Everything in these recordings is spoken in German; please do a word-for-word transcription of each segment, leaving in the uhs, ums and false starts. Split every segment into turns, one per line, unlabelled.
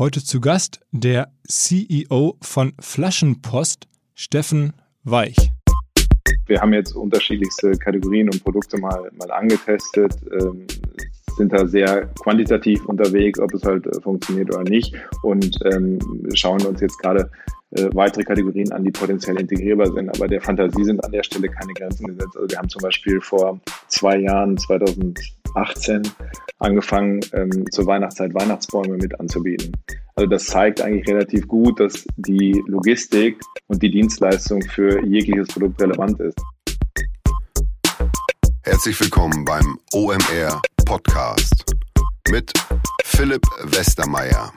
Heute zu Gast der C E O von Flaschenpost, Steffen Weich.
Wir haben jetzt unterschiedlichste Kategorien und Produkte mal, mal angetestet, ähm, sind da sehr quantitativ unterwegs, ob es halt äh, funktioniert oder nicht und ähm, schauen uns jetzt gerade äh, weitere Kategorien an, die potenziell integrierbar sind. Aber der Fantasie sind an der Stelle keine Grenzen gesetzt. Also wir haben zum Beispiel vor zwei Jahren, zweitausendachtzehn, angefangen, ähm, zur Weihnachtszeit Weihnachtsbäume mit anzubieten. Also das zeigt eigentlich relativ gut, dass die Logistik und die Dienstleistung für jegliches Produkt relevant ist.
Herzlich willkommen beim O M R Podcast mit Philipp Westermeier.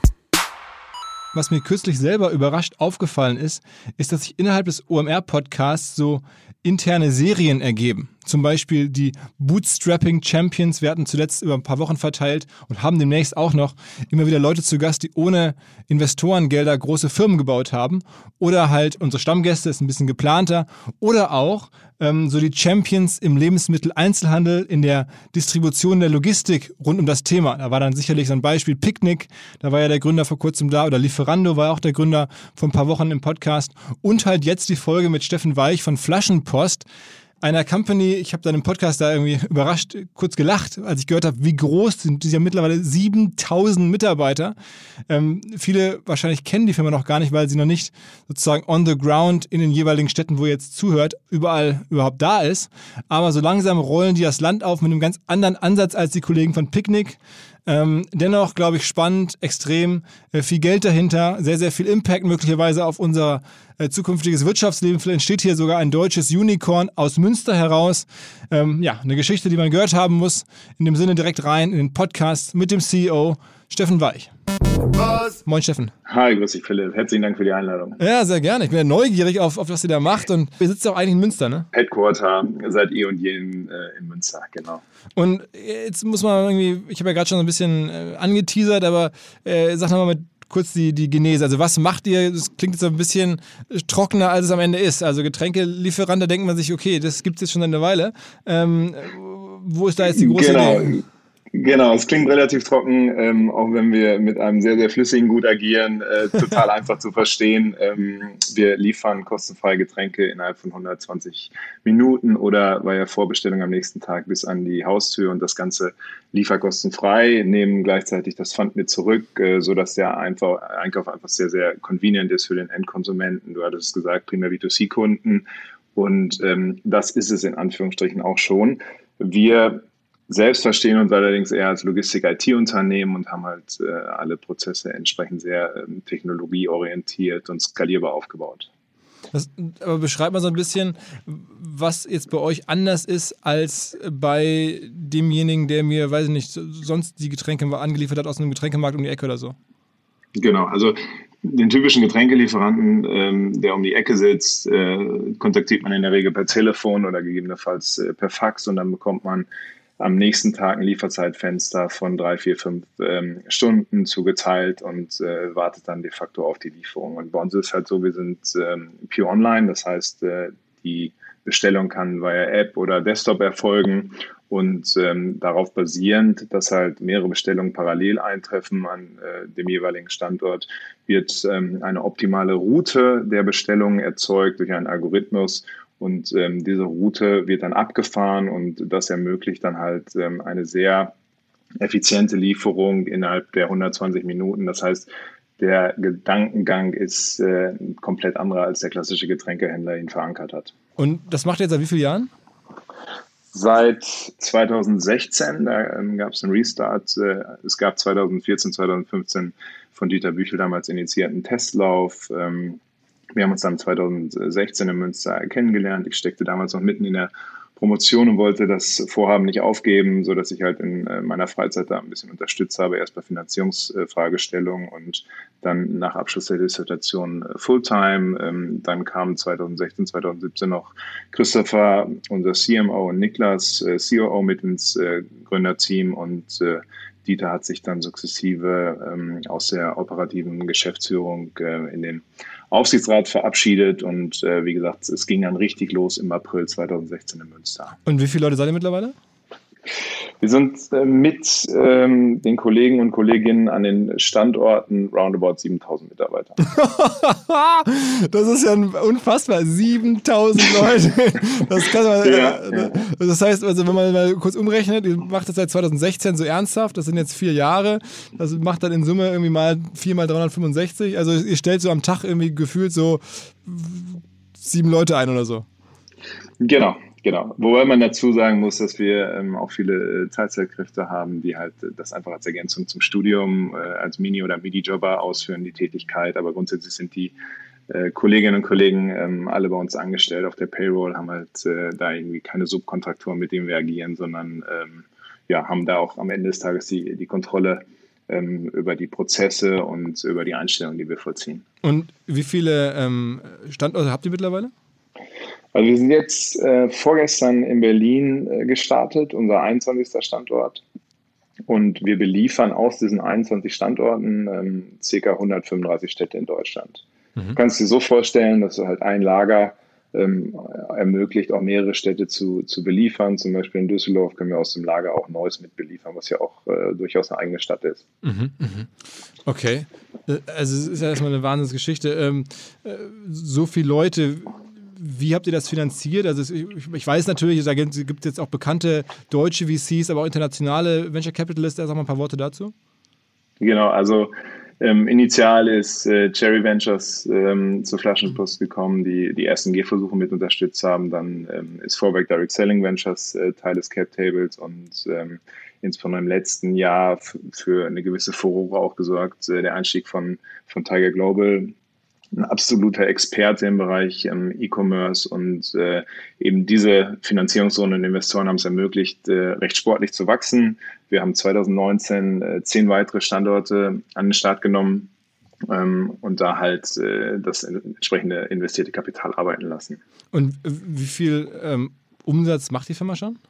Was mir kürzlich selber überrascht aufgefallen ist, ist, dass sich innerhalb des O M R-Podcasts so interne Serien ergeben. Zum Beispiel die Bootstrapping Champions. Wir hatten zuletzt über ein paar Wochen verteilt und haben demnächst auch noch immer wieder Leute zu Gast, die ohne Investorengelder große Firmen gebaut haben. Oder halt unsere Stammgäste, ist ein bisschen geplanter. Oder auch ähm, so die Champions im Lebensmitteleinzelhandel, in der Distribution der Logistik rund um das Thema. Da war dann sicherlich so ein Beispiel Picknick. Da war ja der Gründer vor kurzem da. Oder Lieferando war auch der Gründer vor ein paar Wochen im Podcast. Und halt jetzt die Folge mit Steffen Weich von Flaschenpost, einer Company. Ich habe dann im Podcast da irgendwie überrascht, kurz gelacht, als ich gehört habe, wie groß sind. Die sind ja mittlerweile siebentausend Mitarbeiter. Ähm, viele wahrscheinlich kennen die Firma noch gar nicht, weil sie noch nicht sozusagen on the ground in den jeweiligen Städten, wo ihr jetzt zuhört, überall überhaupt da ist. Aber so langsam rollen die das Land auf mit einem ganz anderen Ansatz als die Kollegen von Picknick. Ähm, dennoch, glaube ich, spannend, extrem, äh, viel Geld dahinter, sehr, sehr viel Impact möglicherweise auf unser äh, zukünftiges Wirtschaftsleben. Vielleicht entsteht hier sogar ein deutsches Unicorn aus Münster heraus. Ähm, ja, eine Geschichte, die man gehört haben muss. In dem Sinne direkt rein in den Podcast mit dem C E O Steffen Weich. Was? Moin Steffen.
Hi, grüß dich Philipp. Herzlichen Dank für die Einladung.
Ja, sehr gerne. Ich bin ja neugierig auf, auf was ihr da macht und ihr sitzt auch eigentlich in Münster, ne?
Headquarter seit eh und je in, äh, in Münster, genau.
Und jetzt muss man irgendwie, ich habe ja gerade schon so ein bisschen äh, angeteasert, aber äh, sag nochmal mit kurz die, die Genese. Also was macht ihr? Das klingt jetzt so ein bisschen trockener, als es am Ende ist. Also Getränkelieferant, da denkt man sich, okay, das gibt es jetzt schon eine Weile. Ähm, wo ist da jetzt die große
genau.
Idee?
Genau, es klingt relativ trocken, ähm, auch wenn wir mit einem sehr, sehr flüssigen Gut agieren, äh, total einfach zu verstehen. Ähm, wir liefern kostenfreie Getränke innerhalb von hundertzwanzig Minuten oder bei der Vorbestellung am nächsten Tag bis an die Haustür und das Ganze lieferkostenfrei, nehmen gleichzeitig das Pfand mit zurück, äh, sodass der Einkauf, Einkauf einfach sehr, sehr convenient ist für den Endkonsumenten. Du hattest es gesagt, primär B zwei C-Kunden und ähm, das ist es in Anführungsstrichen auch schon. Wir selbst verstehen uns allerdings eher als Logistik-I T-Unternehmen und haben halt äh, alle Prozesse entsprechend sehr ähm, technologieorientiert und skalierbar aufgebaut.
Das, aber beschreibt mal so ein bisschen, was jetzt bei euch anders ist als bei demjenigen, der mir, weiß ich nicht, sonst die Getränke angeliefert hat aus einem Getränkemarkt um die Ecke oder so.
Genau, also den typischen Getränkelieferanten, ähm, der um die Ecke sitzt, äh, kontaktiert man in der Regel per Telefon oder gegebenenfalls äh, per Fax und dann bekommt man am nächsten Tag ein Lieferzeitfenster von drei, vier, fünf ähm, Stunden zugeteilt und äh, wartet dann de facto auf die Lieferung. Und bei uns ist es halt so, wir sind ähm, pure online, das heißt, äh, die Bestellung kann via App oder Desktop erfolgen und ähm, darauf basierend, dass halt mehrere Bestellungen parallel eintreffen an äh, dem jeweiligen Standort, wird ähm, eine optimale Route der Bestellungen erzeugt durch einen Algorithmus. Und ähm, diese Route wird dann abgefahren und das ermöglicht dann halt ähm, eine sehr effiziente Lieferung innerhalb der hundertzwanzig Minuten. Das heißt, der Gedankengang ist äh, komplett anderer, als der klassische Getränkehändler ihn verankert hat.
Und das macht ihr jetzt seit wie vielen Jahren?
Seit zweitausendsechzehn, da ähm, gab es einen Restart. Äh, es gab zweitausendvierzehn, zweitausendfünfzehn von Dieter Büchel damals initiierten Testlauf. Ähm, Wir haben uns dann zweitausendsechzehn in Münster kennengelernt. Ich steckte damals noch mitten in der Promotion und wollte das Vorhaben nicht aufgeben, sodass ich halt in meiner Freizeit da ein bisschen unterstützt habe, erst bei Finanzierungsfragestellungen und dann nach Abschluss der Dissertation Fulltime. Dann kamen zweitausendsechzehn, zweitausendsiebzehn noch Christopher, unser C M O, und Niklas, C O O, mit ins Gründerteam und Dieter hat sich dann sukzessive ähm, aus der operativen Geschäftsführung äh, in den Aufsichtsrat verabschiedet und äh, wie gesagt, es ging dann richtig los im April zweitausendsechzehn in Münster.
Und wie viele Leute seid ihr mittlerweile?
Wir sind äh, mit ähm, den Kollegen und Kolleginnen an den Standorten roundabout siebentausend Mitarbeiter.
Das ist ja unfassbar, siebentausend Leute. Das, kann man,
ja,
äh,
ja.
das heißt, also wenn man mal kurz umrechnet, ihr macht das seit zweitausendsechzehn so ernsthaft, das sind jetzt vier Jahre, das macht dann in Summe irgendwie mal vier mal dreihundertfünfundsechzig, also ihr stellt so am Tag irgendwie gefühlt so sieben Leute ein oder so.
Genau. Genau, wobei man dazu sagen muss, dass wir ähm, auch viele äh, Teilzeitkräfte haben, die halt äh, das einfach als Ergänzung zum Studium, äh, als Mini- oder Midi-Jobber ausführen, die Tätigkeit. Aber grundsätzlich sind die äh, Kolleginnen und Kollegen ähm, alle bei uns angestellt auf der Payroll, haben halt äh, da irgendwie keine Subkontraktoren, mit denen wir agieren, sondern ähm, ja, haben da auch am Ende des Tages die, die Kontrolle ähm, über die Prozesse und über die Einstellungen, die wir vollziehen.
Und wie viele ähm, Standorte habt ihr mittlerweile?
Also wir sind jetzt äh, vorgestern in Berlin äh, gestartet, unser einundzwanzigster Standort. Und wir beliefern aus diesen einundzwanzig Standorten ähm, ca. hundertfünfunddreißig Städte in Deutschland. Mhm. Du kannst dir so vorstellen, dass du halt ein Lager ähm, ermöglicht, auch mehrere Städte zu, zu beliefern. Zum Beispiel in Düsseldorf können wir aus dem Lager auch Neuss mit beliefern, was ja auch äh, durchaus eine eigene Stadt ist.
Mhm, mh. Okay, also es ist ja erstmal eine Wahnsinnsgeschichte. Ähm, äh, so viele Leute... Wie habt ihr das finanziert? Also ich, ich weiß natürlich, da gibt es jetzt auch bekannte deutsche V Cs, aber auch internationale Venture Capitalists. Sag mal ein paar Worte dazu.
Genau, also ähm, initial ist äh, Cherry Ventures ähm, zur Flaschenpost gekommen, die die ersten Gehversuche mit unterstützt haben. Dann ähm, ist Vorwerk Direct Selling Ventures äh, Teil des Cap Tables und ähm, insbesondere im letzten Jahr f- für eine gewisse Furore auch gesorgt. Äh, der Einstieg von, von Tiger Global, ein absoluter Experte im Bereich ähm, E-Commerce und äh, eben diese Finanzierungsrunde und Investoren haben es ermöglicht, äh, recht sportlich zu wachsen. Wir haben zweitausendneunzehn äh, zehn weitere Standorte an den Start genommen ähm, und da halt äh, das entsprechende investierte Kapital arbeiten lassen.
Und wie viel ähm, Umsatz macht die Firma schon?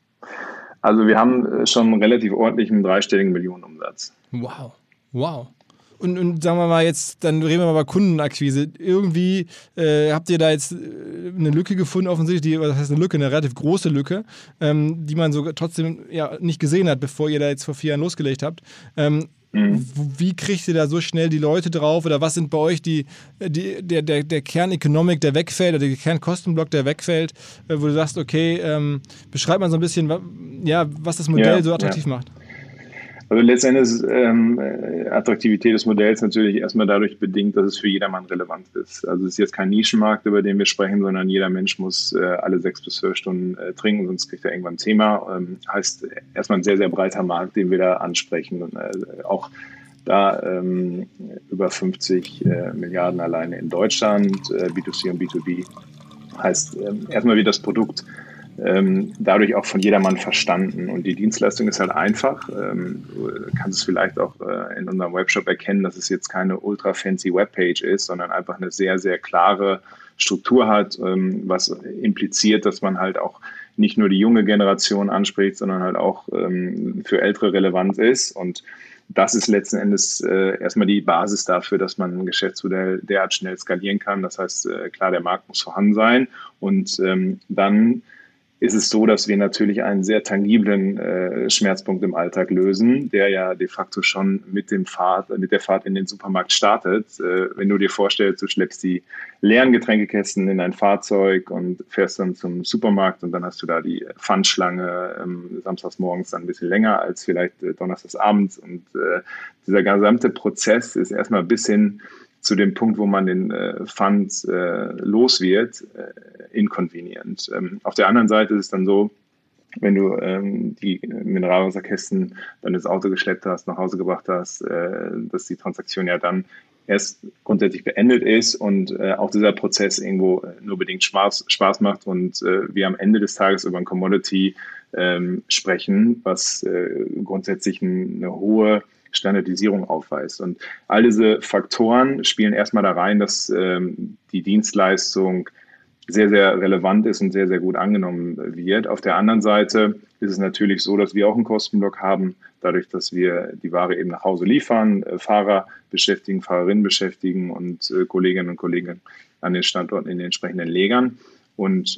Also wir haben schon einen relativ ordentlichen dreistelligen Millionenumsatz.
Wow, wow. Und, und sagen wir mal jetzt, dann reden wir mal über Kundenakquise. Irgendwie äh, habt ihr da jetzt eine Lücke gefunden, offensichtlich, die, was heißt eine Lücke, eine relativ große Lücke, ähm, die man so trotzdem ja nicht gesehen hat, bevor ihr da jetzt vor vier Jahren losgelegt habt. Ähm, mhm. Wie kriegt ihr da so schnell die Leute drauf? Oder was sind bei euch die, die, der, der, der Kern-Economic, der wegfällt, oder der Kern-Kostenblock, der wegfällt, äh, wo du sagst, okay, ähm, beschreib mal so ein bisschen, ja, was das Modell ja, so attraktiv ja. macht.
Also letztendlich ist ähm, Attraktivität des Modells natürlich erstmal dadurch bedingt, dass es für jedermann relevant ist. Also es ist jetzt kein Nischenmarkt, über den wir sprechen, sondern jeder Mensch muss äh, alle sechs bis zwölf Stunden äh, trinken, sonst kriegt er irgendwann ein Thema. Ähm, heißt erstmal ein sehr, sehr breiter Markt, den wir da ansprechen. Und, äh, auch da ähm, über fünfzig äh, Milliarden alleine in Deutschland, äh, B zwei C und B zwei B. Heißt äh, erstmal wird das Produkt Ähm, dadurch auch von jedermann verstanden. Und die Dienstleistung ist halt einfach. Ähm, du kannst es vielleicht auch äh, in unserem Webshop erkennen, dass es jetzt keine ultra fancy Webpage ist, sondern einfach eine sehr, sehr klare Struktur hat, ähm, was impliziert, dass man halt auch nicht nur die junge Generation anspricht, sondern halt auch ähm, für Ältere relevant ist. Und das ist letzten Endes äh, erstmal die Basis dafür, dass man ein Geschäftsmodell derart schnell skalieren kann. Das heißt, äh, klar, der Markt muss vorhanden sein. Und ähm, dann ist es so, dass wir natürlich einen sehr tangiblen äh, Schmerzpunkt im Alltag lösen, der ja de facto schon mit dem Fahrt, mit der Fahrt in den Supermarkt startet. Äh, wenn du dir vorstellst, du schleppst die leeren Getränkekästen in dein Fahrzeug und fährst dann zum Supermarkt und dann hast du da die Pfandschlange ähm, samstags morgens dann ein bisschen länger als vielleicht äh, donnerstags abends. Und äh, dieser gesamte Prozess ist erstmal bis hin zu dem Punkt, wo man den äh, Pfand äh, los wird, äh, inconvenient. Ähm, auf der anderen Seite ist es dann so, wenn du ähm, die Mineralwasserkästen dann ins Auto geschleppt hast, nach Hause gebracht hast, äh, dass die Transaktion ja dann erst grundsätzlich beendet ist und äh, auch dieser Prozess irgendwo nur bedingt Spaß, Spaß macht und äh, wir am Ende des Tages über ein Commodity ähm, sprechen, was äh, grundsätzlich ein, eine hohe Standardisierung aufweist. Und all diese Faktoren spielen erstmal da rein, dass ähm, die Dienstleistung sehr, sehr relevant ist und sehr, sehr gut angenommen wird. Auf der anderen Seite ist es natürlich so, dass wir auch einen Kostenblock haben, dadurch, dass wir die Ware eben nach Hause liefern, äh, Fahrer beschäftigen, Fahrerinnen beschäftigen und äh, Kolleginnen und Kollegen an den Standorten in den entsprechenden Legern. Und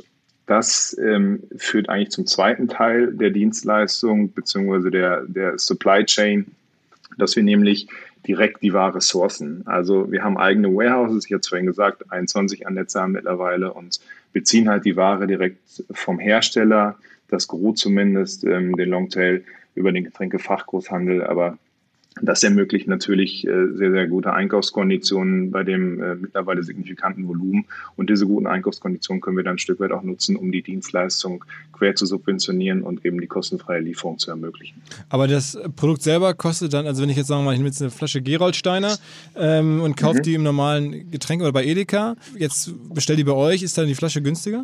Das ähm, führt eigentlich zum zweiten Teil der Dienstleistung beziehungsweise der, der Supply Chain, dass wir nämlich direkt die Ware sourcen. Also wir haben eigene Warehouses, ich hatte es vorhin gesagt, einundzwanzig Ansätze haben mittlerweile und beziehen halt die Ware direkt vom Hersteller, das Gros zumindest, ähm, den Longtail über den Getränkefachgroßhandel, aber das ermöglicht natürlich äh, sehr, sehr gute Einkaufskonditionen bei dem äh, mittlerweile signifikanten Volumen. Und diese guten Einkaufskonditionen können wir dann ein Stück weit auch nutzen, um die Dienstleistung quer zu subventionieren und eben die kostenfreie Lieferung zu ermöglichen.
Aber das Produkt selber kostet dann, also wenn ich jetzt sagen wir mal, ich nehme jetzt eine Flasche Geroldsteiner ähm, und kaufe mhm. die im normalen Getränk oder bei Edeka, jetzt bestell die bei euch, ist dann die Flasche günstiger?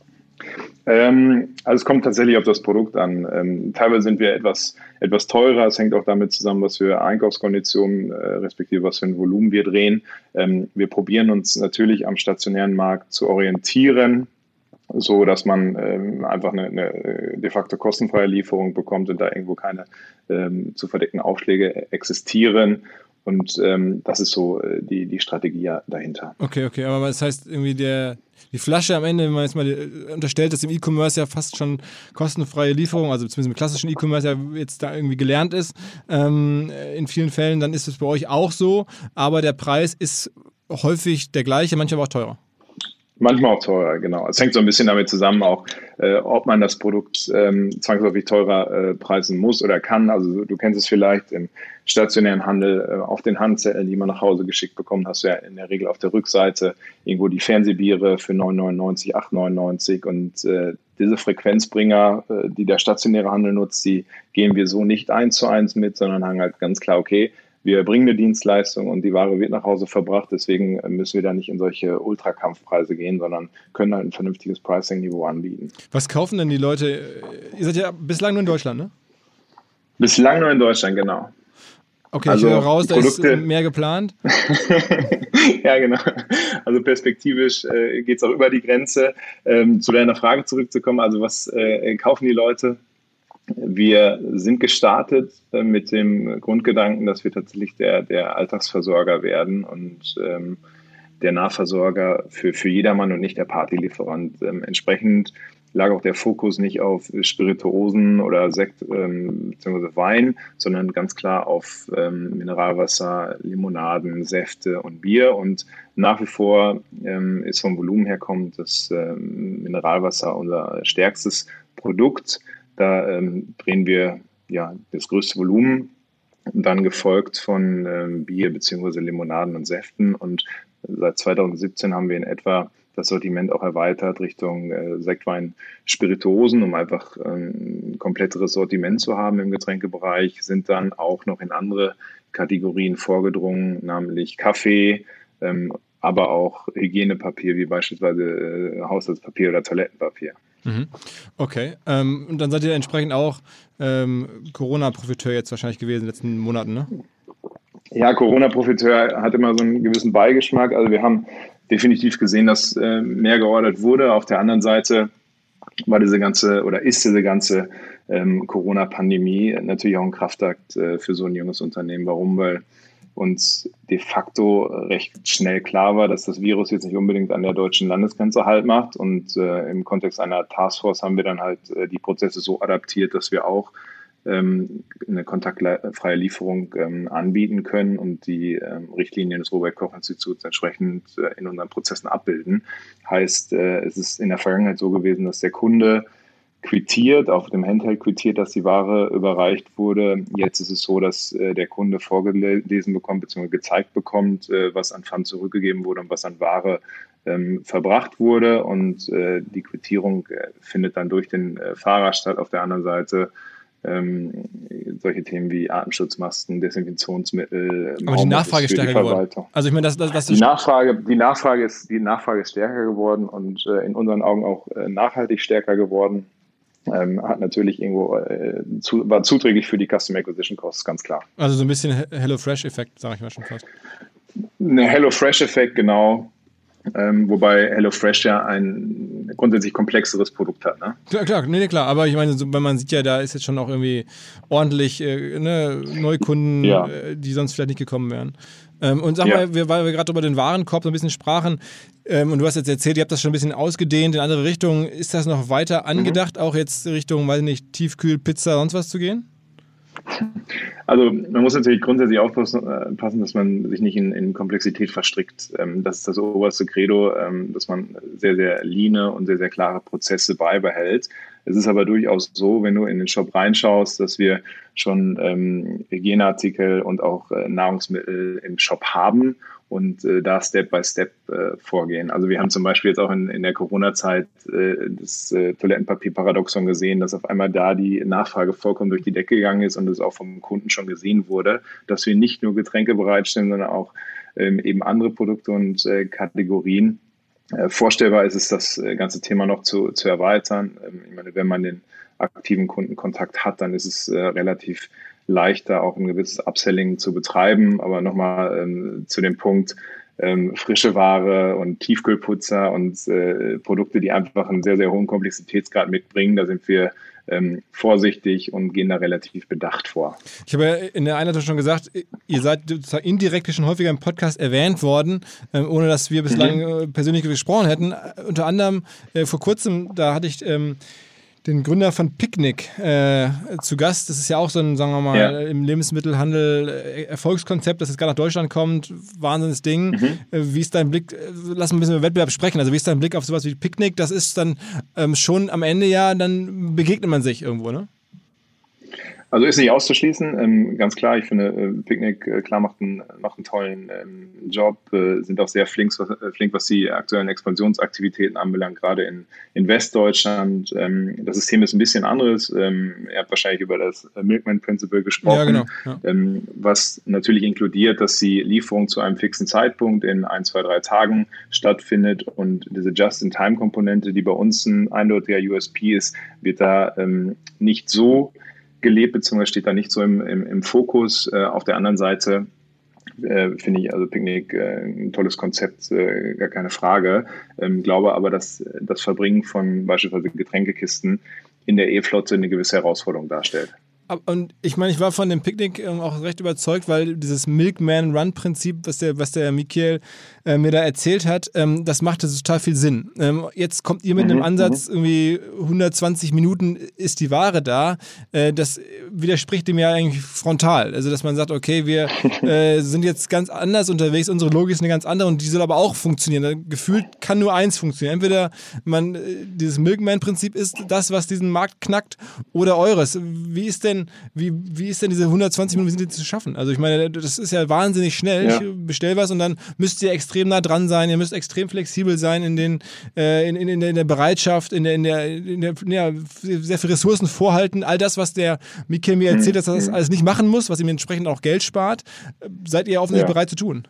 Ähm, also es kommt tatsächlich auf das Produkt an. Ähm, teilweise sind wir etwas, etwas teurer. Es hängt auch damit zusammen, was für Einkaufskonditionen, äh, respektive was für ein Volumen wir drehen. Ähm, wir probieren uns natürlich am stationären Markt zu orientieren, so dass man ähm, einfach eine, eine de facto kostenfreie Lieferung bekommt und da irgendwo keine ähm, zu verdeckten Aufschläge existieren. Und ähm, das ist so äh, die, die Strategie dahinter.
Okay, okay, aber das heißt irgendwie der, die Flasche am Ende, wenn man jetzt mal unterstellt, dass im E-Commerce ja fast schon kostenfreie Lieferung, also zumindest im klassischen E-Commerce ja jetzt da irgendwie gelernt ist, ähm, in vielen Fällen, dann ist es bei euch auch so, aber der Preis ist häufig der gleiche, manchmal aber auch teurer.
Manchmal auch teurer, genau. Es hängt so ein bisschen damit zusammen auch, äh, ob man das Produkt ähm, zwangsläufig teurer äh, preisen muss oder kann. Also du kennst es vielleicht im stationären Handel, äh, auf den Handzetteln, die man nach Hause geschickt bekommt, hast du ja in der Regel auf der Rückseite irgendwo die Fernsehbiere für neun neunundneunzig, acht neunundneunzig und äh, diese Frequenzbringer, äh, die der stationäre Handel nutzt, die gehen wir so nicht eins zu eins mit, sondern haben halt ganz klar, okay, wir bringen eine Dienstleistung und die Ware wird nach Hause verbracht. Deswegen müssen wir da nicht in solche Ultrakampfpreise gehen, sondern können halt ein vernünftiges Pricing-Niveau anbieten.
Was kaufen denn die Leute? Ihr seid ja bislang nur in Deutschland, ne?
Bislang nur in Deutschland, genau.
Okay,
also
ich höre raus, da
Produkte,
ist mehr geplant.
Ja, genau. Also perspektivisch äh, geht es auch über die Grenze. Ähm, zu deiner Frage zurückzukommen, also was äh, kaufen die Leute? Wir sind gestartet äh, mit dem Grundgedanken, dass wir tatsächlich der, der Alltagsversorger werden und ähm, der Nahversorger für, für jedermann und nicht der Partylieferant. Ähm, entsprechend lag auch der Fokus nicht auf Spirituosen oder Sekt ähm, bzw. Wein, sondern ganz klar auf ähm, Mineralwasser, Limonaden, Säfte und Bier. Und nach wie vor ähm, ist vom Volumen her kommt das ähm, Mineralwasser unser stärkstes Produkt. Da ähm, drehen wir ja das größte Volumen, dann gefolgt von ähm, Bier bzw. Limonaden und Säften. Und seit zweitausendsiebzehn haben wir in etwa das Sortiment auch erweitert Richtung äh, Sektwein, Spirituosen, um einfach ähm, ein kompletteres Sortiment zu haben im Getränkebereich, sind dann auch noch in andere Kategorien vorgedrungen, namentlich Kaffee, ähm, aber auch Hygienepapier wie beispielsweise äh, Haushaltspapier oder Toilettenpapier.
Okay, ähm, und dann seid ihr entsprechend auch ähm, Corona-Profiteur jetzt wahrscheinlich gewesen in den letzten Monaten, ne?
Ja, Corona-Profiteur hat immer so einen gewissen Beigeschmack. Also wir haben definitiv gesehen, dass äh, mehr geordert wurde. Auf der anderen Seite war diese ganze oder ist diese ganze ähm, Corona-Pandemie natürlich auch ein Kraftakt äh, für so ein junges Unternehmen. Warum? Weil uns de facto recht schnell klar war, dass das Virus jetzt nicht unbedingt an der deutschen Landesgrenze Halt macht. Und äh, im Kontext einer Taskforce haben wir dann halt äh, die Prozesse so adaptiert, dass wir auch ähm, eine kontaktfreie Lieferung ähm, anbieten können und die ähm, Richtlinien des Robert-Koch-Instituts entsprechend äh, in unseren Prozessen abbilden. Heißt, äh, es ist in der Vergangenheit so gewesen, dass der Kunde quittiert, auf dem Handheld quittiert, dass die Ware überreicht wurde. Jetzt ist es so, dass äh, der Kunde vorgelesen bekommt bzw. gezeigt bekommt, äh, was an Pfand zurückgegeben wurde und was an Ware ähm, verbracht wurde. Und äh, die Quittierung äh, findet dann durch den äh, Fahrer statt. Auf der anderen Seite ähm, solche Themen wie Atemschutzmasken, Desinfektionsmittel.
Aber die Nachfrage ist stärker geworden. Also ich meine, das, das, das
die Nachfrage, die Nachfrage ist, die Nachfrage ist stärker geworden und äh, in unseren Augen auch äh, nachhaltig stärker geworden. Ähm, hat natürlich irgendwo, äh, zu, war zuträglich für die Customer Acquisition Costs, ganz klar.
Also so ein bisschen HelloFresh-Effekt, sage ich mal schon fast.
Ein HelloFresh-Effekt, genau. Ähm, wobei HelloFresh ja ein grundsätzlich komplexeres Produkt hat, ne?
Klar, klar, nee, nee, klar. Aber ich meine, so, wenn man sieht ja, da ist jetzt schon auch irgendwie ordentlich äh, ne, Neukunden,
Ja.
äh, die sonst vielleicht nicht gekommen wären. Ähm, und sag
Ja.
mal, wir, weil wir gerade über den Warenkorb so ein bisschen sprachen, ähm, und du hast jetzt erzählt, ihr habt das schon ein bisschen ausgedehnt in andere Richtungen. Ist das noch weiter angedacht, mhm. auch jetzt Richtung, weiß nicht, Tiefkühl, Pizza, sonst was zu gehen?
Also man muss natürlich grundsätzlich aufpassen, dass man sich nicht in, in Komplexität verstrickt. Das ist das oberste Credo, dass man sehr, sehr leane und sehr, sehr klare Prozesse beibehält. Es ist aber durchaus so, wenn du in den Shop reinschaust, dass wir schon ähm, Hygieneartikel und auch äh, Nahrungsmittel im Shop haben und äh, da Step by Step äh, vorgehen. Also wir haben zum Beispiel jetzt auch in, in der Corona-Zeit äh, das äh, Toilettenpapier-Paradoxon gesehen, dass auf einmal da die Nachfrage vollkommen durch die Decke gegangen ist und es auch vom Kunden schon gesehen wurde, dass wir nicht nur Getränke bereitstellen, sondern auch ähm, eben andere Produkte und äh, Kategorien. Äh, vorstellbar ist es, das ganze Thema noch zu, zu erweitern. Ähm, ich meine, wenn man den aktiven Kundenkontakt hat, dann ist es äh, relativ leichter, auch ein gewisses Upselling zu betreiben. Aber nochmal ähm, zu dem Punkt, ähm, frische Ware und Tiefkühlputzer und äh, Produkte, die einfach einen sehr, sehr hohen Komplexitätsgrad mitbringen, da sind wir ähm, vorsichtig und gehen da relativ bedacht vor.
Ich habe ja in der Einleitung schon gesagt, ihr seid indirekt schon häufiger im Podcast erwähnt worden, ähm, ohne dass wir bislang mhm. persönlich gesprochen hätten. Äh, unter anderem äh, vor kurzem, da hatte ich ähm, den Gründer von Picnic äh, zu Gast. Das ist ja auch so ein, sagen wir mal, ja. im Lebensmittelhandel äh, Erfolgskonzept, das jetzt gerade nach Deutschland kommt. Wahnsinniges Ding. Mhm. Äh, wie ist dein Blick, äh, lass uns ein bisschen über Wettbewerb sprechen, also wie ist dein Blick auf sowas wie Picnic? Das ist dann ähm, schon am Ende ja, dann begegnet man sich irgendwo, ne?
Also ist nicht auszuschließen, ähm, ganz klar. Ich finde, äh, Picnic äh, klar macht einen, macht einen tollen ähm, Job, äh, sind auch sehr flink, äh, flink, was die aktuellen Expansionsaktivitäten anbelangt, gerade in, in Westdeutschland. Ähm, das System ist ein bisschen anderes. Ähm, ihr habt wahrscheinlich über das Milkman Principle gesprochen,
ja, genau. Ja.
ähm, was natürlich inkludiert, dass die Lieferung zu einem fixen Zeitpunkt in ein, zwei, drei Tagen stattfindet und diese Just-in-Time-Komponente, die bei uns ein eindeutiger U S P ist, wird da ähm, nicht so gelebt, beziehungsweise steht da nicht so im, im, im Fokus. Äh, auf der anderen Seite äh, finde ich also Picnic äh, ein tolles Konzept, äh, gar keine Frage. Ähm, glaube aber, dass das Verbringen von beispielsweise Getränkekisten in der E-Flotte eine gewisse Herausforderung darstellt.
Und ich meine, ich war von dem Picknick ähm, auch recht überzeugt, weil dieses Milkman-Run-Prinzip, was der, was der Michael äh, mir da erzählt hat, ähm, das machte total viel Sinn. Ähm, jetzt kommt ihr mit mhm, einem Ansatz, mhm. irgendwie hundertzwanzig Minuten ist die Ware da. Äh, das widerspricht dem ja eigentlich frontal. Also, dass man sagt, okay, wir äh, sind jetzt ganz anders unterwegs, unsere Logik ist eine ganz andere und die soll aber auch funktionieren. Gefühlt kann nur eins funktionieren. Entweder man, äh, dieses Milkman-Prinzip ist das, was diesen Markt knackt, oder eures. Wie ist denn Wie, wie ist denn diese hundertzwanzig Minuten, wie sind die zu schaffen? Also ich meine, das ist ja wahnsinnig schnell. Ja. Ich bestelle was und dann müsst ihr extrem nah dran sein, ihr müsst extrem flexibel sein in, den, äh, in, in, in, der, in der Bereitschaft, in der, in der, in der ja, sehr viele Ressourcen vorhalten. All das, was der Michael mir erzählt, dass er das alles nicht machen muss, was ihm entsprechend auch Geld spart, seid ihr offensichtlich ja. bereit zu tun?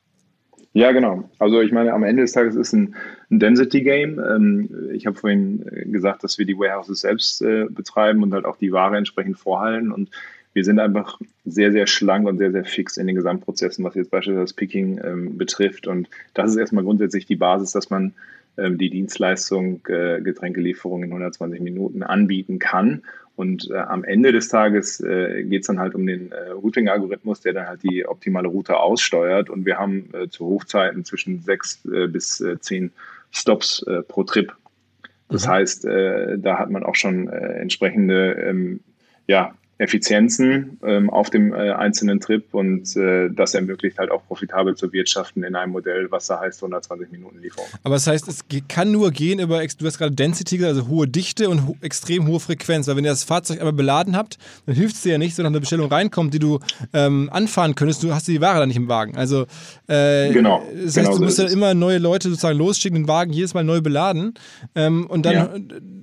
Ja, genau. Also ich meine, am Ende des Tages ist ein, ein Density-Game. Ähm, ich habe vorhin gesagt, dass wir die Warehouses selbst äh, betreiben und halt auch die Ware entsprechend vorhalten. Und wir sind einfach sehr, sehr schlank und sehr, sehr fix in den Gesamtprozessen, was jetzt beispielsweise das Picking ähm, betrifft. Und das ist erstmal grundsätzlich die Basis, dass man ähm, die Dienstleistung äh, Getränkelieferung in hundertzwanzig Minuten anbieten kann. Und äh, am Ende des Tages äh, geht es dann halt um den äh, Routing-Algorithmus, der dann halt die optimale Route aussteuert. Und wir haben äh, zu Hochzeiten zwischen sechs äh, bis äh, zehn Stops äh, pro Trip. Das mhm. heißt, äh, da hat man auch schon äh, entsprechende ähm, ja, Effizienzen ähm, auf dem äh, einzelnen Trip und äh, das ermöglicht halt auch profitabel zu wirtschaften in einem Modell, was da heißt hundertzwanzig Minuten Lieferung.
Aber das heißt, es kann nur gehen über, du hast gerade Density, also hohe Dichte und ho- extrem hohe Frequenz, weil wenn ihr das Fahrzeug einmal beladen habt, dann hilft es dir ja nicht, sondern eine Bestellung reinkommt, die du ähm, anfahren könntest, du hast die Ware dann nicht im Wagen. Also äh,
genau,
das heißt,
genau
du
so
musst ja immer neue Leute sozusagen losschicken, den Wagen jedes Mal neu beladen ähm, und dann
ja.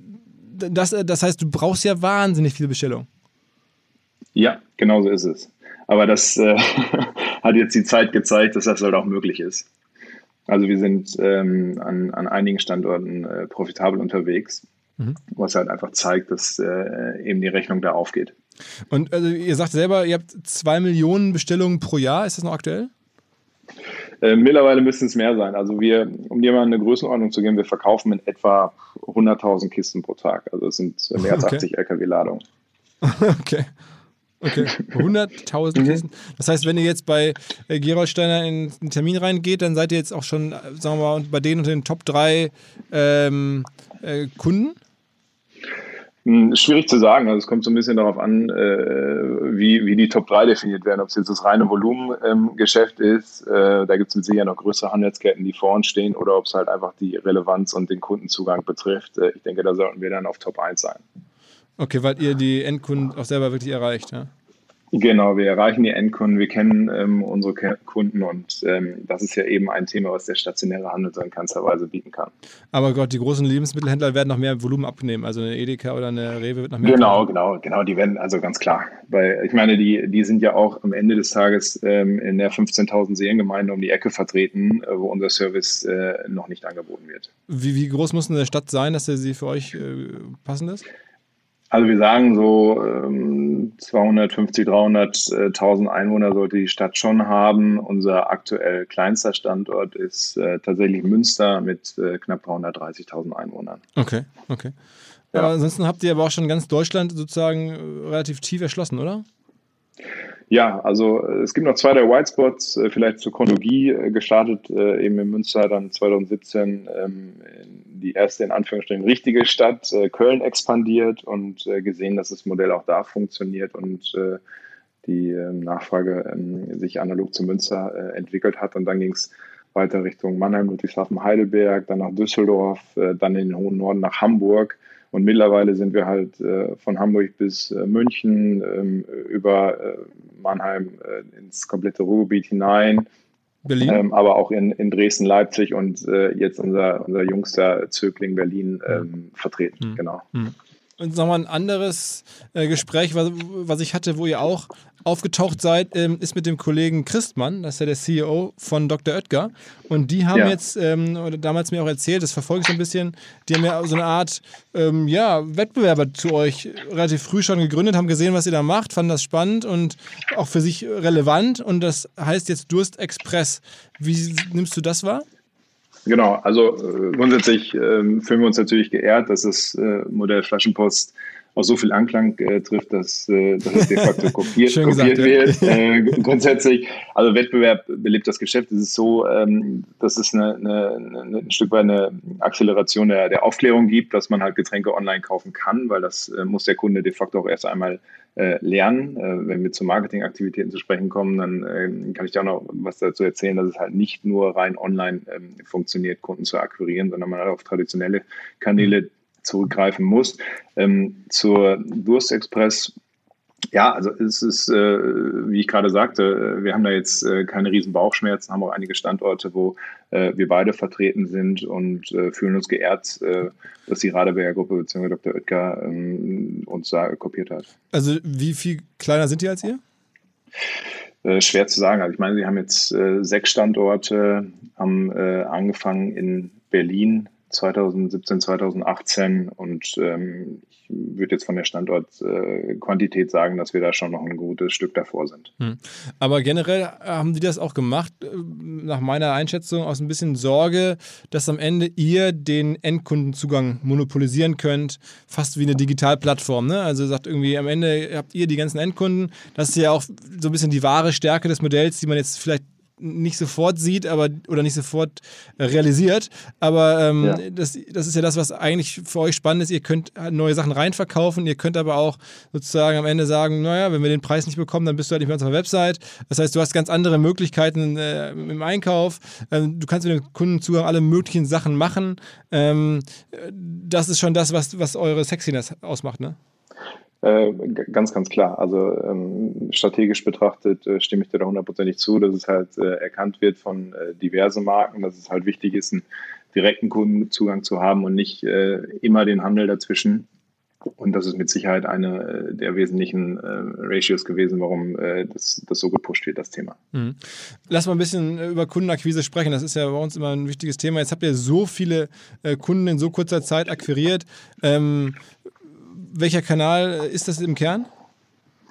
das, das heißt, du brauchst ja wahnsinnig viele Bestellungen.
Ja, genau so ist es. Aber das äh, hat jetzt die Zeit gezeigt, dass das halt auch möglich ist. Also wir sind ähm, an, an einigen Standorten äh, profitabel unterwegs, mhm. was halt einfach zeigt, dass äh, eben die Rechnung da aufgeht.
Und also ihr sagt selber, ihr habt zwei Millionen Bestellungen pro Jahr. Ist das noch aktuell?
Äh, mittlerweile müssten es mehr sein. Also wir, um dir mal eine Größenordnung zu geben, wir verkaufen in etwa hunderttausend Kisten pro Tag. Also es sind mehr als
Okay.
achtzig L K W-Ladungen.
Okay. Okay, hunderttausend
Mhm.
Kisten. Das heißt, wenn ihr jetzt bei äh, Gerolsteiner in einen Termin reingeht, dann seid ihr jetzt auch schon, äh, sagen wir mal, bei denen unter den Top drei ähm, äh, Kunden?
Hm, Schwierig zu sagen. Also es kommt so ein bisschen darauf an, äh, wie, wie die Top drei definiert werden. Ob es jetzt das reine Volumengeschäft ähm, ist, äh, da gibt es mit Sicherheit noch größere Handelsketten, die vor uns stehen, oder ob es halt einfach die Relevanz und den Kundenzugang betrifft. Äh, ich denke, da sollten wir dann auf Top eins sein.
Okay, weil ihr die Endkunden auch selber wirklich erreicht, ja?
Genau, wir erreichen die Endkunden, wir kennen ähm, unsere Ke- Kunden und ähm, das ist ja eben ein Thema, was der stationäre Handel so in keinster Weise bieten kann.
Aber Gott, die großen Lebensmittelhändler werden noch mehr Volumen abnehmen. Also eine Edeka oder eine Rewe wird noch mehr
Genau,
kaufen.
genau, genau, die werden also ganz klar. Weil ich meine, die, die sind ja auch am Ende des Tages ähm, in der fünfzehntausend Seelengemeinde um die Ecke vertreten, äh, wo unser Service äh, noch nicht angeboten wird.
Wie, wie groß muss eine Stadt sein, dass sie für euch äh, passend ist?
Also wir sagen so ähm, zweihundertfünfzig, dreihunderttausend Einwohner sollte die Stadt schon haben. Unser aktuell kleinster Standort ist äh, tatsächlich Münster mit äh, knapp dreihundertdreißigtausend Einwohnern.
Okay, okay.
Ja.
Aber ansonsten habt ihr aber auch schon ganz Deutschland sozusagen äh, relativ tief erschlossen, oder?
Ja, also äh, es gibt noch zwei der White Spots, äh, vielleicht zur Chronologie äh, gestartet, äh, eben in Münster, dann zwanzig siebzehn ähm, die erste in Anführungsstrichen richtige Stadt, äh, Köln expandiert und äh, gesehen, dass das Modell auch da funktioniert und äh, die äh, Nachfrage äh, sich analog zu Münster äh, entwickelt hat. Und dann ging es weiter Richtung Mannheim, Ludwigshafen, Heidelberg, dann nach Düsseldorf, äh, dann in den hohen Norden nach Hamburg. Und mittlerweile sind wir halt äh, von Hamburg bis äh, München, ähm, über äh, Mannheim äh, ins komplette Ruhrgebiet hinein,
Berlin?
ähm, aber auch in, in Dresden, Leipzig und äh, jetzt unser, unser jüngster Zögling Berlin ähm, vertreten.
Mhm.
Genau.
Mhm. Und nochmal ein anderes äh, Gespräch, was, was ich hatte, wo ihr auch aufgetaucht seid, ähm, ist mit dem Kollegen Christmann, das ist ja der C E O von Doktor Oetker. Und die haben
Ja.
jetzt, ähm, oder damals mir auch erzählt, das verfolge ich so ein bisschen, die haben ja so eine Art ähm, ja, Wettbewerber zu euch relativ früh schon gegründet, haben gesehen, was ihr da macht, fanden das spannend und auch für sich relevant. Und das heißt jetzt Durst Express. Wie nimmst du das wahr?
Genau, also äh, grundsätzlich ähm, fühlen wir uns natürlich geehrt, dass das äh, Modell Flaschenpost auch so viel Anklang äh, trifft, dass, äh, dass es de facto kopiert,
Schön
kopiert
gesagt, ja.
wird. Äh, grundsätzlich, also Wettbewerb belebt das Geschäft. Es ist so, ähm, dass es eine, eine, eine, ein Stück weit eine Acceleration der, der Aufklärung gibt, dass man halt Getränke online kaufen kann, weil das äh, muss der Kunde de facto auch erst einmal äh, lernen. Äh, wenn wir zu Marketingaktivitäten zu sprechen kommen, dann äh, kann ich dir auch noch was dazu erzählen, dass es halt nicht nur rein online ähm, funktioniert, Kunden zu akquirieren, sondern man halt auf traditionelle Kanäle zurückgreifen muss. Ähm, zur Durst Express, ja, also es ist, äh, wie ich gerade sagte, wir haben da jetzt äh, keine riesen Bauchschmerzen, haben auch einige Standorte, wo äh, wir beide vertreten sind und äh, fühlen uns geehrt, äh, dass die Radeberger Gruppe bzw. Doktor Oetker ähm, uns da kopiert hat.
Also wie viel kleiner sind die als ihr?
Äh, schwer zu sagen. Also ich meine, sie haben jetzt äh, sechs Standorte, haben äh, angefangen in Berlin zwanzig siebzehn, zwanzig achtzehn und ähm, ich würde jetzt von der Standortquantität äh, sagen, dass wir da schon noch ein gutes Stück davor sind.
Hm. Aber generell haben die das auch gemacht, nach meiner Einschätzung, aus ein bisschen Sorge, dass am Ende ihr den Endkundenzugang monopolisieren könnt, fast wie eine Digitalplattform. Ne? Also sagt irgendwie, am Ende habt ihr die ganzen Endkunden. Das ist ja auch so ein bisschen die wahre Stärke des Modells, die man jetzt vielleicht nicht sofort sieht, aber oder nicht sofort äh, realisiert, aber ähm,
Ja.
das, das ist ja das, was eigentlich für euch spannend ist. Ihr könnt neue Sachen reinverkaufen, ihr könnt aber auch sozusagen am Ende sagen, naja, wenn wir den Preis nicht bekommen, dann bist du halt nicht mehr auf unserer Website. Das heißt, du hast ganz andere Möglichkeiten äh, im Einkauf. Ähm, du kannst mit dem Kundenzugang alle möglichen Sachen machen. Ähm, das ist schon das, was, was eure Sexiness ausmacht, ne?
Äh, ganz, ganz klar. Also ähm, strategisch betrachtet äh, stimme ich dir da hundertprozentig zu, dass es halt äh, erkannt wird von äh, diversen Marken, dass es halt wichtig ist, einen direkten Kundenzugang zu haben und nicht äh, immer den Handel dazwischen. Und das ist mit Sicherheit eine der wesentlichen äh, Ratios gewesen, warum äh, das, das so gepusht wird, das Thema.
Mhm. Lass mal ein bisschen über Kundenakquise sprechen. Das ist ja bei uns immer ein wichtiges Thema. Jetzt habt ihr so viele äh, Kunden in so kurzer Zeit akquiriert. Ähm, welcher Kanal ist das im Kern?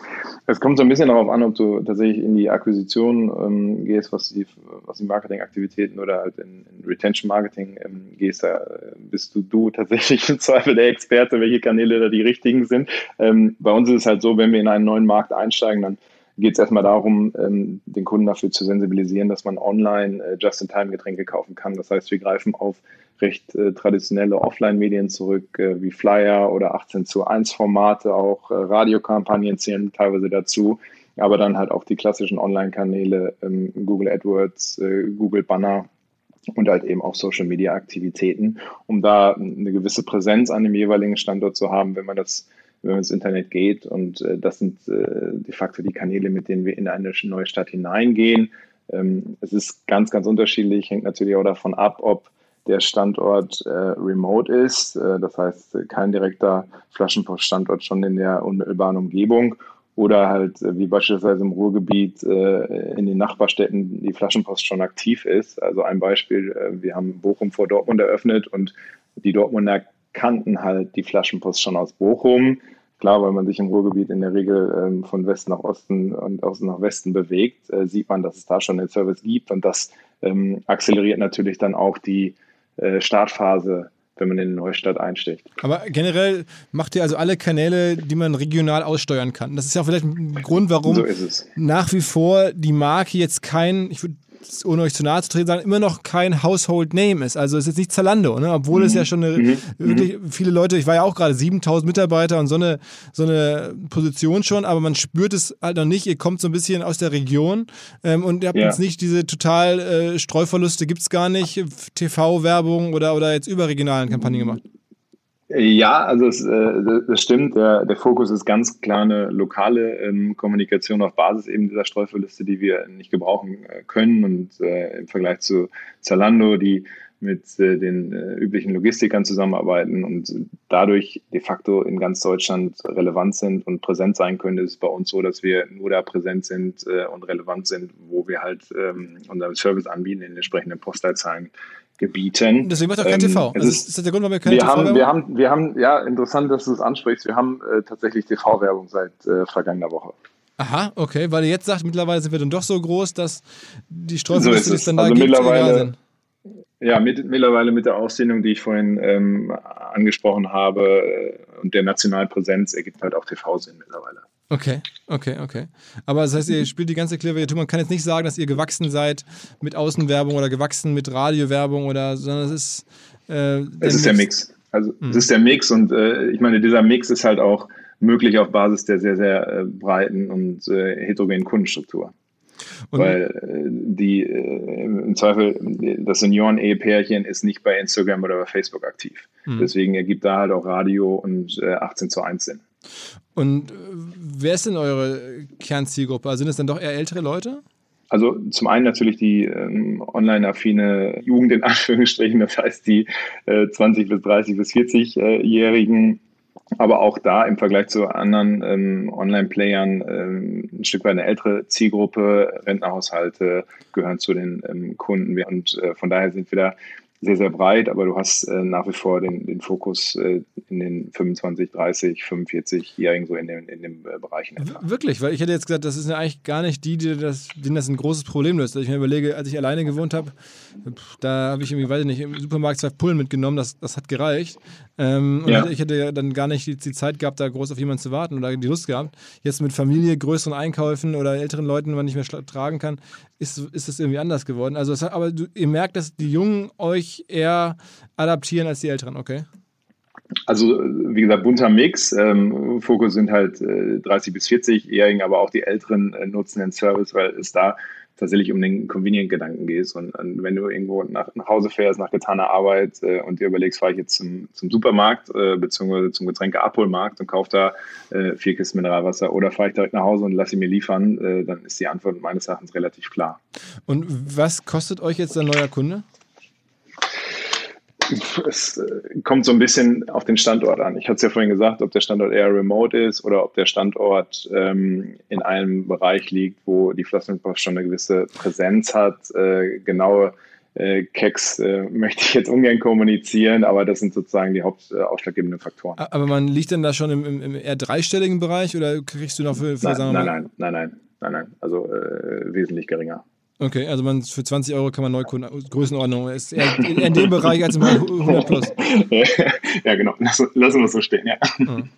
Es kommt so ein bisschen darauf an, ob du tatsächlich in die Akquisition ähm, gehst, was die, was die Marketingaktivitäten oder halt in, in Retention Marketing ähm, gehst. Da äh, bist du, du tatsächlich im Zweifel der Experte, welche Kanäle da die richtigen sind. Ähm, bei uns ist es halt so, wenn wir in einen neuen Markt einsteigen, dann geht es erstmal darum, ähm, den Kunden dafür zu sensibilisieren, dass man online äh, Just-in-Time-Getränke kaufen kann. Das heißt, wir greifen auf recht äh, traditionelle Offline-Medien zurück, äh, wie Flyer oder achtzehn zu eins Formate, auch äh, Radiokampagnen zählen teilweise dazu, aber dann halt auch die klassischen Online-Kanäle, ähm, Google AdWords, äh, Google Banner und halt eben auch Social-Media-Aktivitäten, um da eine gewisse Präsenz an dem jeweiligen Standort zu haben, wenn man das wenn man ins Internet geht. Und äh, das sind äh, de facto die Kanäle, mit denen wir in eine neue Stadt hineingehen. Ähm, es ist ganz, ganz unterschiedlich, hängt natürlich auch davon ab, ob der Standort äh, remote ist, äh, das heißt kein direkter Flaschenpost-Standort schon in der unmittelbaren Umgebung oder halt äh, wie beispielsweise im Ruhrgebiet äh, in den Nachbarstädten die Flaschenpost schon aktiv ist. Also ein Beispiel, äh, wir haben Bochum vor Dortmund eröffnet und die Dortmunder kannten halt die Flaschenpost schon aus Bochum. Klar, weil man sich im Ruhrgebiet in der Regel ähm, von Westen nach Osten und Osten nach Westen bewegt, äh, sieht man, dass es da schon den Service gibt und das ähm, akzeleriert natürlich dann auch die äh, Startphase, wenn man in eine neue Stadt einsticht.
Aber generell macht ihr also alle Kanäle, die man regional aussteuern kann. Das ist ja auch vielleicht ein Grund, warum
So ist es.
nach wie vor die Marke jetzt kein, ich würde ohne euch zu nahe zu treten, sagen, immer noch kein Household Name ist. Also es ist jetzt nicht Zalando, ne? Obwohl mhm. es ja schon eine, mhm. wirklich viele Leute, ich war ja auch gerade siebentausend Mitarbeiter und so eine, so eine Position schon, aber man spürt es halt noch nicht. Ihr kommt so ein bisschen aus der Region ähm, und ihr habt ja. jetzt nicht diese total äh, Streuverluste, gibt es gar nicht, T V-Werbung oder, oder jetzt überregionalen Kampagnen gemacht.
Ja, also es, äh, das stimmt. Der, der Fokus ist ganz klar eine lokale ähm, Kommunikation auf Basis eben dieser Streuverluste, die wir nicht gebrauchen äh, können. Und äh, im Vergleich zu Zalando, die mit äh, den äh, üblichen Logistikern zusammenarbeiten und dadurch de facto in ganz Deutschland relevant sind und präsent sein können, ist es bei uns so, dass wir nur da präsent sind äh, und relevant sind, wo wir halt ähm, unseren Service anbieten in entsprechenden Postleitzahlen. Gebieten.
Deswegen macht auch kein
ähm,
T V. Also ist, ist das der Grund, warum wir keine
wir
T V
haben, wir haben, wir haben, ja, interessant, dass du es ansprichst. Wir haben äh, tatsächlich T V-Werbung seit äh, vergangener Woche.
Aha, okay, weil ihr jetzt sagt, mittlerweile sind wir dann doch so groß, dass die Streuverluste,
so
die es dann
also
da gibt,
mittlerweile,
egal sind.
Ja, mit, mittlerweile mit der Ausdehnung, die ich vorhin ähm, angesprochen habe äh, und der nationalen Präsenz ergibt halt auch T V-Sinn mittlerweile.
Okay, okay, okay. Aber das heißt, ihr spielt die ganze Klaviatur. Man kann jetzt nicht sagen, dass ihr gewachsen seid mit Außenwerbung oder gewachsen mit Radiowerbung oder, sondern es ist äh,
der Es ist Mix. der Mix. Also mhm. es ist der Mix und äh, ich meine, dieser Mix ist halt auch möglich auf Basis der sehr, sehr äh, breiten und äh, heterogenen Kundenstruktur. Und weil äh, die äh, im Zweifel das Senioren-Ehepärchen ist nicht bei Instagram oder bei Facebook aktiv. Mhm. Deswegen ergibt da halt auch Radio und äh, achtzehn zu eins Sinn.
Und wer ist denn eure Kernzielgruppe? Also sind es dann doch eher ältere Leute?
Also zum einen natürlich die ähm, online-affine Jugend in Anführungsstrichen, das heißt die äh, zwanzig bis dreißig bis vierzig-Jährigen, aber auch da im Vergleich zu anderen ähm, Online-Playern ähm, ein Stück weit eine ältere Zielgruppe, Rentnerhaushalte gehören zu den ähm, Kunden und äh, von daher sind wir da sehr, sehr breit, aber du hast äh, nach wie vor den, den Fokus äh, in den fünfundzwanzig, dreißig, fünfundvierzig-Jährigen so in dem, in dem äh, Bereich.
Wirklich? Weil ich hätte jetzt gesagt, das ist ja eigentlich gar nicht die, die das, denen das ein großes Problem löst. Also ich mir überlege, als ich alleine gewohnt habe, da habe ich irgendwie, weiß ich nicht, im Supermarkt zwei Pullen mitgenommen, das, das hat gereicht. Ähm, und ja. ich hätte dann gar nicht die, die Zeit gehabt, da groß auf jemanden zu warten oder die Lust gehabt. Jetzt mit Familie, größeren Einkäufen oder älteren Leuten, die man nicht mehr tragen kann, ist, ist das irgendwie anders geworden. Also, es, aber du, ihr merkt, dass die Jungen euch eher adaptieren als die Älteren, okay?
Also, wie gesagt, bunter Mix. Ähm, Fokus sind halt äh, dreißig bis vierzig-Jährigen, aber auch die Älteren äh, nutzen den Service, weil es da tatsächlich um den Convenient-Gedanken geht. Und, und wenn du irgendwo nach, nach Hause fährst, nach getaner Arbeit äh, und dir überlegst, fahre ich jetzt zum, zum Supermarkt äh, beziehungsweise zum Getränkeabholmarkt und kaufe da äh, vier Kisten Mineralwasser oder fahre ich direkt nach Hause und lasse sie mir liefern, äh, dann ist die Antwort meines Erachtens relativ klar.
Und was kostet euch jetzt ein neuer Kunde?
Es kommt so ein bisschen auf den Standort an. Ich hatte es ja vorhin gesagt, ob der Standort eher remote ist oder ob der Standort ähm, in einem Bereich liegt, wo die Flaschenpost schon eine gewisse Präsenz hat. Äh, genaue äh, Keks äh, möchte ich jetzt ungern kommunizieren, aber das sind sozusagen die hauptausschlaggebenden äh, Faktoren.
Aber man liegt dann da schon im, im, im eher dreistelligen Bereich oder kriegst du noch für, für
nein,
sagen wir
nein,
mal?
nein, nein, nein, nein, nein, also äh, wesentlich geringer.
Okay, also man für zwanzig Euro kann man Neukunden, Größenordnung ist eher in dem Bereich als im hundert plus.
Ja, genau, lassen, lassen wir es so stehen, ja.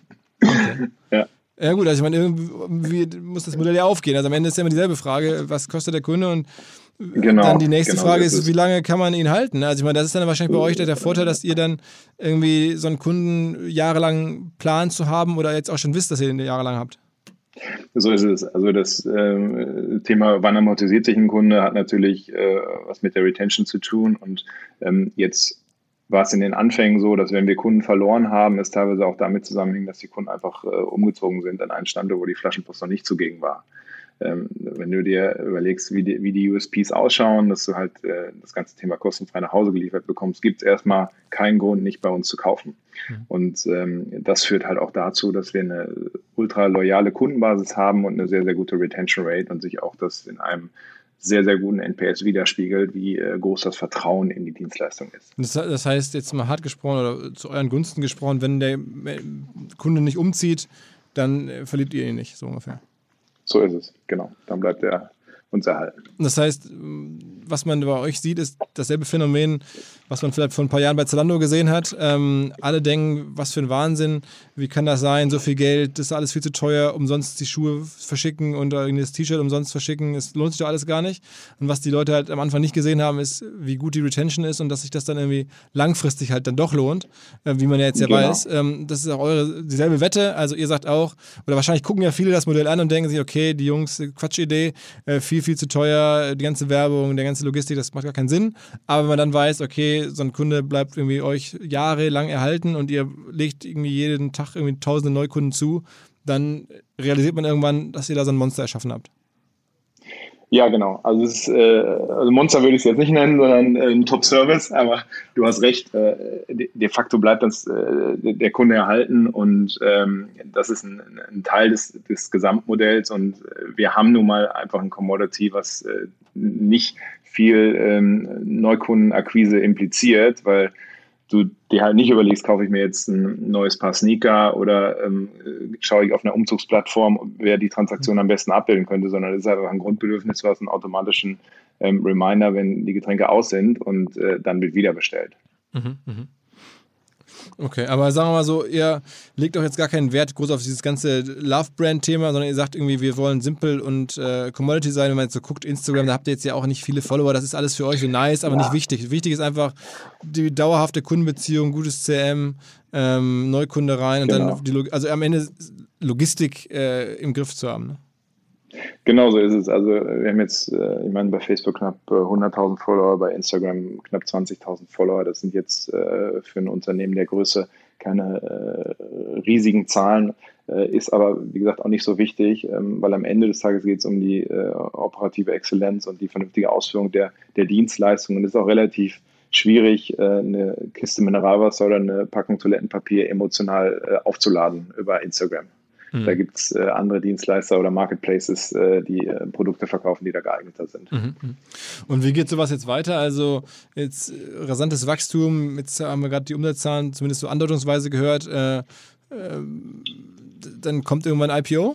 Okay.
Ja.
Ja gut, also ich meine, irgendwie muss das Modell ja aufgehen. Also am Ende ist ja immer dieselbe Frage, was kostet der Kunde und genau, dann die nächste genau Frage ist, ist, wie lange kann man ihn halten? Also ich meine, das ist dann wahrscheinlich bei euch der Vorteil, dass ihr dann irgendwie so einen Kunden jahrelang plant zu haben oder jetzt auch schon wisst, dass ihr ihn jahrelang habt.
So ist es. Also das äh, Thema, wann amortisiert sich ein Kunde, hat natürlich äh, was mit der Retention zu tun. Und ähm, jetzt war es in den Anfängen so, dass wenn wir Kunden verloren haben, es teilweise auch damit zusammenhing, dass die Kunden einfach äh, umgezogen sind an einen Standort, wo die Flaschenpost noch nicht zugegen war. Ähm, wenn du dir überlegst, wie die, wie die U S Ps ausschauen, dass du halt äh, das ganze Thema kostenfrei nach Hause geliefert bekommst, gibt es erstmal keinen Grund, nicht bei uns zu kaufen. Mhm. Und ähm, das führt halt auch dazu, dass wir eine ultra loyale Kundenbasis haben und eine sehr, sehr gute Retention Rate und sich auch das in einem sehr, sehr guten N P S widerspiegelt, wie äh, groß das Vertrauen in die Dienstleistung ist.
Das, das heißt, jetzt mal hart gesprochen oder zu euren Gunsten gesprochen, wenn der Kunde nicht umzieht, dann äh, verliert ihr ihn nicht, so ungefähr.
So ist es, genau. Dann bleibt er uns erhalten.
Das heißt, was man bei euch sieht, ist dasselbe Phänomen, was man vielleicht vor ein paar Jahren bei Zalando gesehen hat. Ähm, alle denken, was für ein Wahnsinn, wie kann das sein, so viel Geld, das ist alles viel zu teuer, umsonst die Schuhe verschicken und das T-Shirt umsonst verschicken, es lohnt sich doch alles gar nicht. Und was die Leute halt am Anfang nicht gesehen haben, ist, wie gut die Retention ist und dass sich das dann irgendwie langfristig halt dann doch lohnt, äh, wie man ja jetzt ja genau. weiß. Ähm, das ist auch eure dieselbe Wette, also ihr sagt auch, oder wahrscheinlich gucken ja viele das Modell an und denken sich, okay, die Jungs, Quatschidee, äh, viel, viel zu teuer, die ganze Werbung, der ganze Logistik, das macht gar keinen Sinn. Aber wenn man dann weiß, okay, so ein Kunde bleibt irgendwie euch jahrelang erhalten und ihr legt irgendwie jeden Tag irgendwie tausende Neukunden zu, dann realisiert man irgendwann, dass ihr da so ein Monster erschaffen habt.
Ja, genau. Also, es ist, äh, also Monster würde ich es jetzt nicht nennen, sondern äh, ein Top-Service, aber du hast recht, äh, de, de facto bleibt das äh, der Kunde erhalten und ähm, das ist ein, ein Teil des, des Gesamtmodells und wir haben nun mal einfach ein Commodity, was äh, nicht viel ähm, Neukundenakquise impliziert, weil du dir halt nicht überlegst, kaufe ich mir jetzt ein neues Paar Sneaker oder ähm, schaue ich auf einer Umzugsplattform, wer die Transaktion am besten abbilden könnte, sondern es ist einfach ein Grundbedürfnis, was einen automatischen ähm, Reminder, wenn die Getränke aus sind und äh, dann wird wieder bestellt.
Mhm, mh. Okay, aber sagen wir mal so, ihr legt auch jetzt gar keinen Wert groß auf dieses ganze Love-Brand-Thema, sondern ihr sagt irgendwie, wir wollen simpel und äh, Commodity sein. Wenn man jetzt so guckt, Instagram, da habt ihr jetzt ja auch nicht viele Follower, das ist alles für euch so nice, aber ja. nicht wichtig. Wichtig ist einfach die dauerhafte Kundenbeziehung, gutes C M, ähm, Neukunde rein und genau. dann die Log- also am Ende Logistik äh, im Griff zu haben. Ne?
Genau so ist es. Also wir haben jetzt, ich meine, bei Facebook knapp hunderttausend Follower, bei Instagram knapp zwanzigtausend Follower. Das sind jetzt für ein Unternehmen der Größe keine riesigen Zahlen, ist aber, wie gesagt, auch nicht so wichtig, weil am Ende des Tages geht es um die operative Exzellenz und die vernünftige Ausführung der, der Dienstleistung. Und es ist auch relativ schwierig, eine Kiste Mineralwasser oder eine Packung Toilettenpapier emotional aufzuladen über Instagram. Mhm. Da gibt es äh, andere Dienstleister oder Marketplaces, äh, die äh, Produkte verkaufen, die da geeigneter sind.
Mhm. Und wie geht sowas jetzt weiter? Also jetzt äh, rasantes Wachstum, jetzt haben wir gerade die Umsatzzahlen zumindest so andeutungsweise gehört. Äh, äh, dann kommt irgendwann ein I P O?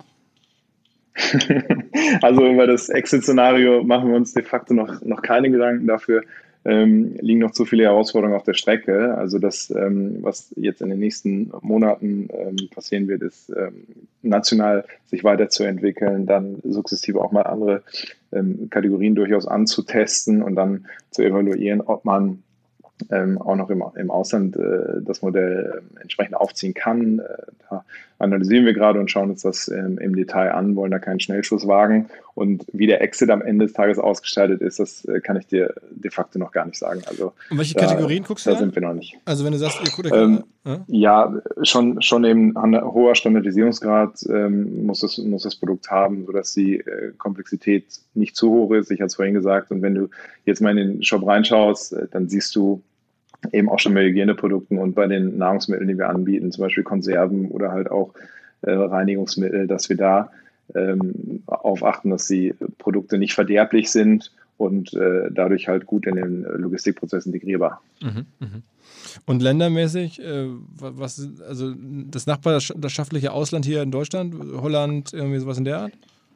Also über das Exit-Szenario machen wir uns de facto noch, noch keine Gedanken dafür. Ähm, liegen noch zu viele Herausforderungen auf der Strecke. Also das, ähm, was jetzt in den nächsten Monaten ähm, passieren wird, ist ähm, national sich weiterzuentwickeln, dann sukzessive auch mal andere ähm, Kategorien durchaus anzutesten und dann zu evaluieren, ob man ähm, auch noch im, im Ausland äh, das Modell äh, entsprechend aufziehen kann. Äh, da analysieren wir gerade und schauen uns das ähm, im Detail an, wollen da keinen Schnellschuss wagen. Und wie der Exit am Ende des Tages ausgestaltet ist, das äh, kann ich dir de facto noch gar nicht sagen. Also,
und welche
da,
Kategorien guckst du
da
an?
sind wir noch nicht.
Also wenn du sagst, ihr guckt
ähm,
ja?
ja, schon, schon eben an hoher Standardisierungsgrad ähm, muss, das, muss das Produkt haben, sodass die äh, Komplexität nicht zu hoch ist. Ich hatte es vorhin gesagt. Und wenn du jetzt mal in den Shop reinschaust, äh, dann siehst du eben auch schon bei Hygieneprodukten und bei den Nahrungsmitteln, die wir anbieten, zum Beispiel Konserven oder halt auch äh, Reinigungsmittel, dass wir da ähm, darauf achten, dass die Produkte nicht verderblich sind und äh, dadurch halt gut in den Logistikprozess integrierbar.
Mhm, mh. Und ländermäßig, äh, was, also das nachbarschaftliche Ausland hier in Deutschland, Holland, irgendwie sowas in der Art?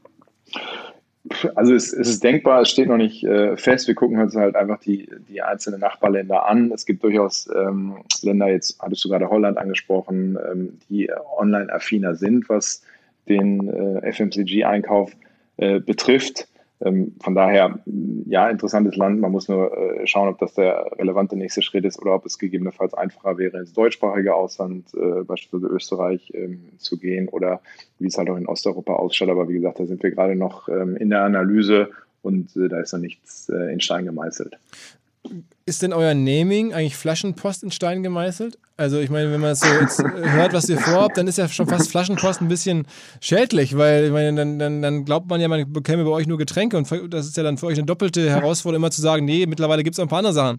Also es, es ist denkbar, es steht noch nicht äh, fest. Wir gucken uns halt einfach die, die einzelnen Nachbarländer an. Es gibt durchaus ähm, Länder, jetzt hattest du gerade Holland angesprochen, ähm, die online affiner sind, was den äh, F M C G-Einkauf äh, betrifft. Ähm, von daher, ja, interessantes Land. Man muss nur äh, schauen, ob das der relevante nächste Schritt ist oder ob es gegebenenfalls einfacher wäre, ins deutschsprachige Ausland, äh, beispielsweise Österreich, ähm, zu gehen oder wie es halt auch in Osteuropa ausschaut. Aber wie gesagt, da sind wir gerade noch ähm, in der Analyse und äh, da ist noch nichts äh, in Stein gemeißelt.
Ist denn euer Naming eigentlich Flaschenpost in Stein gemeißelt? Also ich meine, wenn man es so jetzt hört, was ihr vorhabt, dann ist ja schon fast Flaschenpost ein bisschen schädlich, weil ich meine, dann, dann, dann glaubt man ja, man bekäme bei euch nur Getränke und das ist ja dann für euch eine doppelte Herausforderung, immer zu sagen, nee, mittlerweile gibt es auch ein paar andere Sachen.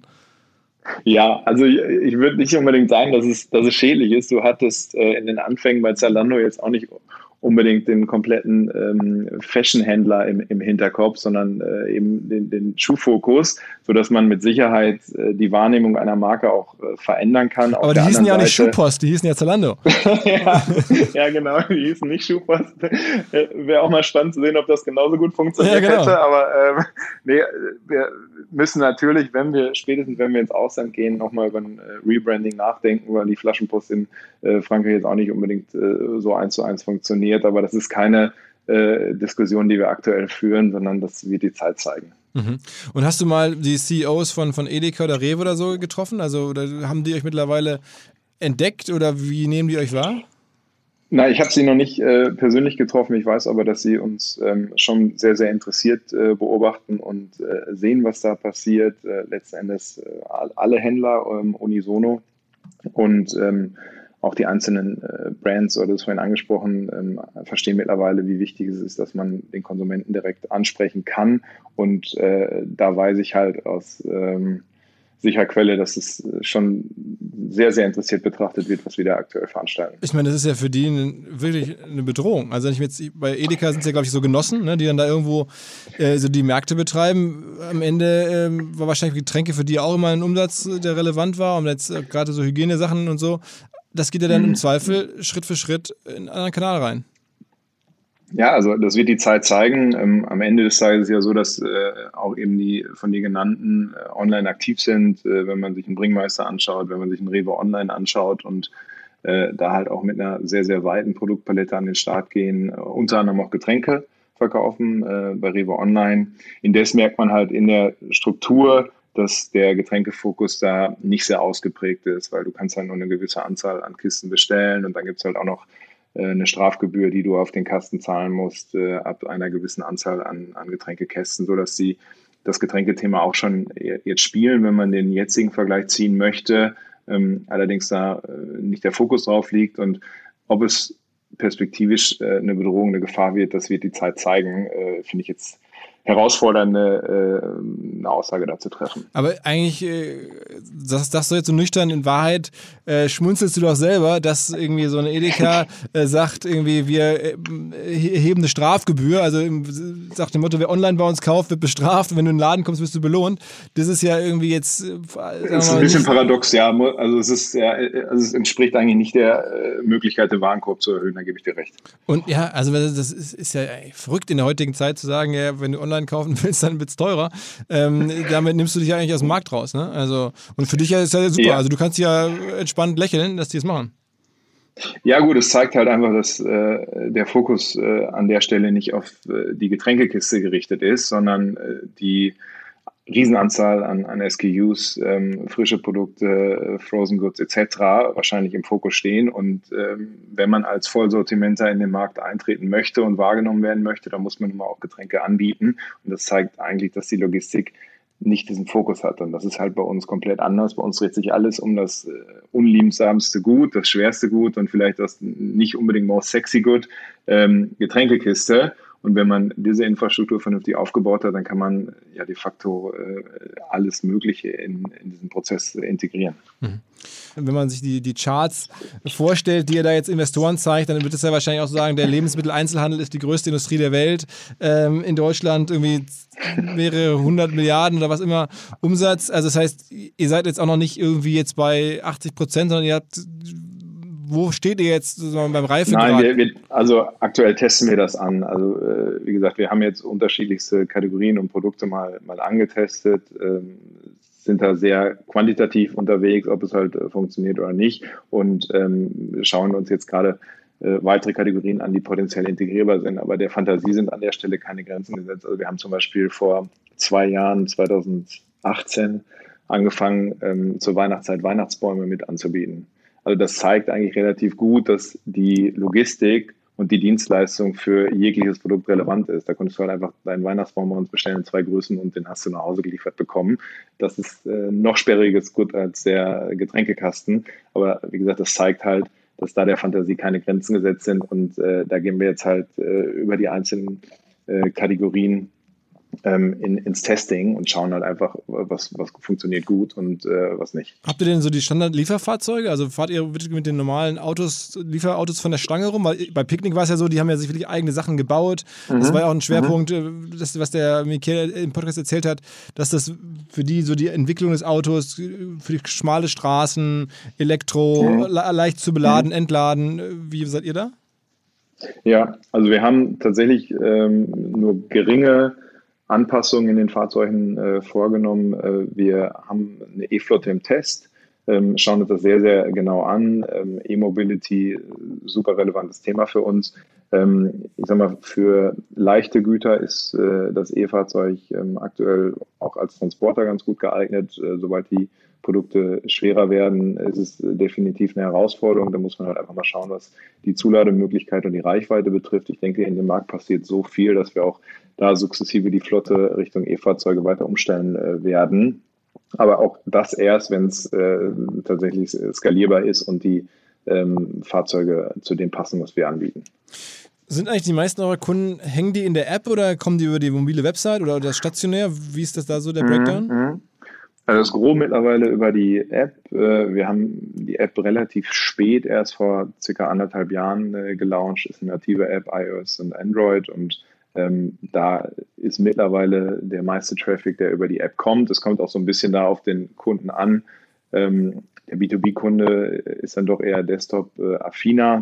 Ja, also ich, ich würde nicht unbedingt sagen, dass es, dass es schädlich ist. Du hattest äh, in den Anfängen bei Zalando jetzt auch nicht unbedingt den kompletten ähm, Fashion-Händler im, im Hinterkopf, sondern äh, eben den, den Schuhfokus, sodass man mit Sicherheit äh, die Wahrnehmung einer Marke auch äh, verändern kann.
Aber die hießen ja auch nicht Schuhpost, die hießen ja Zalando.
ja, ja, genau, die hießen nicht Schuhpost. Wäre auch mal spannend zu sehen, ob das genauso gut funktioniert ja, genau. hätte. Aber ähm, nee, wir müssen natürlich, wenn wir spätestens wenn wir ins Ausland gehen, nochmal über ein äh, Rebranding nachdenken, weil die Flaschenpost in äh, Frankreich jetzt auch nicht unbedingt äh, so eins zu eins funktioniert. Aber das ist keine äh, Diskussion, die wir aktuell führen, sondern das wird die Zeit zeigen.
Mhm. Und hast du mal die C E Os von, von Edeka oder Rewe oder so getroffen? Also oder haben die euch mittlerweile entdeckt oder wie nehmen die euch wahr?
Nein, ich habe sie noch nicht äh, persönlich getroffen. Ich weiß aber, dass sie uns ähm, schon sehr, sehr interessiert äh, beobachten und äh, sehen, was da passiert. Äh, letzten Endes äh, alle Händler ähm, unisono und ähm, auch die einzelnen äh, Brands, oder das vorhin angesprochen, ähm, verstehen mittlerweile, wie wichtig es ist, dass man den Konsumenten direkt ansprechen kann. Und äh, da weiß ich halt aus ähm, sicherer Quelle, dass es schon sehr, sehr interessiert betrachtet wird, was wir da aktuell veranstalten.
Ich meine, das ist ja für die eine, wirklich eine Bedrohung. Also wenn ich jetzt, bei Edeka sind es ja, glaube ich, so Genossen, ne, die dann da irgendwo äh, so die Märkte betreiben. Am Ende äh, war wahrscheinlich Getränke für die auch immer ein Umsatz, der relevant war. Und jetzt äh, gerade so Hygienesachen und so. Das geht ja dann im Zweifel Schritt für Schritt in einen anderen Kanal rein.
Ja, also das wird die Zeit zeigen. Ähm, am Ende des Tages ist es ja so, dass äh, auch eben die von dir genannten äh, online aktiv sind, äh, wenn man sich einen Bringmeister anschaut, wenn man sich einen Rewe Online anschaut und äh, da halt auch mit einer sehr, sehr weiten Produktpalette an den Start gehen, äh, unter anderem auch Getränke verkaufen äh, bei Rewe Online. Indes merkt man halt in der Struktur, dass der Getränkefokus da nicht sehr ausgeprägt ist, weil du kannst halt nur eine gewisse Anzahl an Kisten bestellen und dann gibt es halt auch noch eine Strafgebühr, die du auf den Kasten zahlen musst, äh, ab einer gewissen Anzahl an, an Getränkekästen, sodass sie das Getränkethema auch schon jetzt spielen, wenn man den jetzigen Vergleich ziehen möchte, ähm, allerdings da äh, nicht der Fokus drauf liegt und ob es perspektivisch äh, eine Bedrohung, eine Gefahr wird, das wird die Zeit zeigen, äh, finde ich jetzt herausfordernde äh, eine Aussage dazu treffen.
Aber eigentlich, äh, das, das so jetzt so nüchtern, in Wahrheit äh, schmunzelst du doch selber, dass irgendwie so eine Edeka äh, sagt, irgendwie wir äh, heben eine Strafgebühr, also im, sagt dem Motto, wer online bei uns kauft, wird bestraft und wenn du in den Laden kommst, wirst du belohnt. Das ist ja irgendwie jetzt... Äh,
das ist ein bisschen paradox, ja. Also es ist ja, also es entspricht eigentlich nicht der äh, Möglichkeit, den Warenkorb zu erhöhen, da gebe ich dir recht.
Und ja, also das ist, ist ja ey, verrückt in der heutigen Zeit zu sagen, ja, wenn du online kaufen willst, dann wird es teurer. Ähm, damit nimmst du dich ja eigentlich aus dem Markt raus. Ne? Also, und für dich ist ja super. Ja. Also du kannst ja entspannt lächeln, dass die es machen.
Ja gut, es zeigt halt einfach, dass äh, der Fokus äh, an der Stelle nicht auf äh, die Getränkekiste gerichtet ist, sondern äh, die Riesenanzahl an, an S K Us, ähm, frische Produkte, Frozen Goods et cetera wahrscheinlich im Fokus stehen. Und ähm, wenn man als Vollsortimenter in den Markt eintreten möchte und wahrgenommen werden möchte, dann muss man immer auch Getränke anbieten. Und das zeigt eigentlich, dass die Logistik nicht diesen Fokus hat. Und das ist halt bei uns komplett anders. Bei uns dreht sich alles um das äh, unliebsamste Gut, das schwerste Gut und vielleicht das nicht unbedingt most sexy Gut, ähm, Getränkekiste. Und wenn man diese Infrastruktur vernünftig aufgebaut hat, dann kann man ja de facto äh, alles Mögliche in, in diesen Prozess integrieren.
Mhm. Wenn man sich die, die Charts vorstellt, die ihr da jetzt Investoren zeigt, dann wird es ja wahrscheinlich auch sagen, der Lebensmitteleinzelhandel ist die größte Industrie der Welt. Ähm, in Deutschland irgendwie mehrere hundert Milliarden oder was immer Umsatz. Also das heißt, ihr seid jetzt auch noch nicht irgendwie jetzt bei achtzig Prozent, sondern ihr habt, wo steht ihr jetzt beim Reifegrad?
Nein, wir, wir, also aktuell testen wir das an. Also äh, wie gesagt, wir haben jetzt unterschiedlichste Kategorien und Produkte mal, mal angetestet, ähm, sind da sehr quantitativ unterwegs, ob es halt äh, funktioniert oder nicht und ähm, schauen uns jetzt gerade äh, weitere Kategorien an, die potenziell integrierbar sind. Aber der Fantasie sind an der Stelle keine Grenzen gesetzt. Also wir haben zum Beispiel vor zwei Jahren, zwanzig achtzehn, angefangen, ähm, zur Weihnachtszeit Weihnachtsbäume mit anzubieten. Also das zeigt eigentlich relativ gut, dass die Logistik und die Dienstleistung für jegliches Produkt relevant ist. Da konntest du halt einfach deinen Weihnachtsbaum bei uns bestellen in zwei Größen und den hast du nach Hause geliefert bekommen. Das ist äh, noch sperriges Gut als der Getränkekasten. Aber wie gesagt, das zeigt halt, dass da der Fantasie keine Grenzen gesetzt sind. Und äh, da gehen wir jetzt halt äh, über die einzelnen äh, Kategorien ähm, in, ins Testing und schauen halt einfach, was, was funktioniert gut und äh, was nicht.
Habt ihr denn so die Standard-Lieferfahrzeuge? Also fahrt ihr wirklich mit den normalen Autos, Lieferautos von der Stange rum? Weil bei Picknick war es ja so, die haben ja sich wirklich eigene Sachen gebaut. Mhm. Das war ja auch ein Schwerpunkt, mhm. das, was der Michael im Podcast erzählt hat, dass das für die so die Entwicklung des Autos, für die schmale Straßen, Elektro, mhm. le- leicht zu beladen, mhm. entladen. Wie seid ihr da?
Ja, also wir haben tatsächlich ähm, nur geringe Anpassungen in den Fahrzeugen äh, vorgenommen. Äh, wir haben eine E-Flotte im Test, ähm, schauen uns das sehr, sehr genau an. Ähm, E-Mobility, super relevantes Thema für uns. Ähm, ich sag mal, für leichte Güter ist äh, das E-Fahrzeug ähm, aktuell auch als Transporter ganz gut geeignet. Äh, sobald die Produkte schwerer werden, ist es definitiv eine Herausforderung. Da muss man halt einfach mal schauen, was die Zulademöglichkeit und die Reichweite betrifft. Ich denke, in dem Markt passiert so viel, dass wir auch da sukzessive die Flotte Richtung E-Fahrzeuge weiter umstellen äh, werden. Aber auch das erst, wenn es äh, tatsächlich skalierbar ist und die ähm, Fahrzeuge zu dem passen, was wir anbieten.
Sind eigentlich die meisten eurer Kunden, hängen die in der App oder kommen die über die mobile Website oder das stationär? Wie ist das da so, der Breakdown?
Mhm. Also das Gros mittlerweile über die App. Wir haben die App relativ spät, erst vor circa anderthalb Jahren gelauncht. Ist eine native App, iOS und Android, und ähm, da ist mittlerweile der meiste Traffic, der über die App kommt. Es kommt auch so ein bisschen da auf den Kunden an. Ähm, der B zwei B-Kunde ist dann doch eher Desktop-affiner.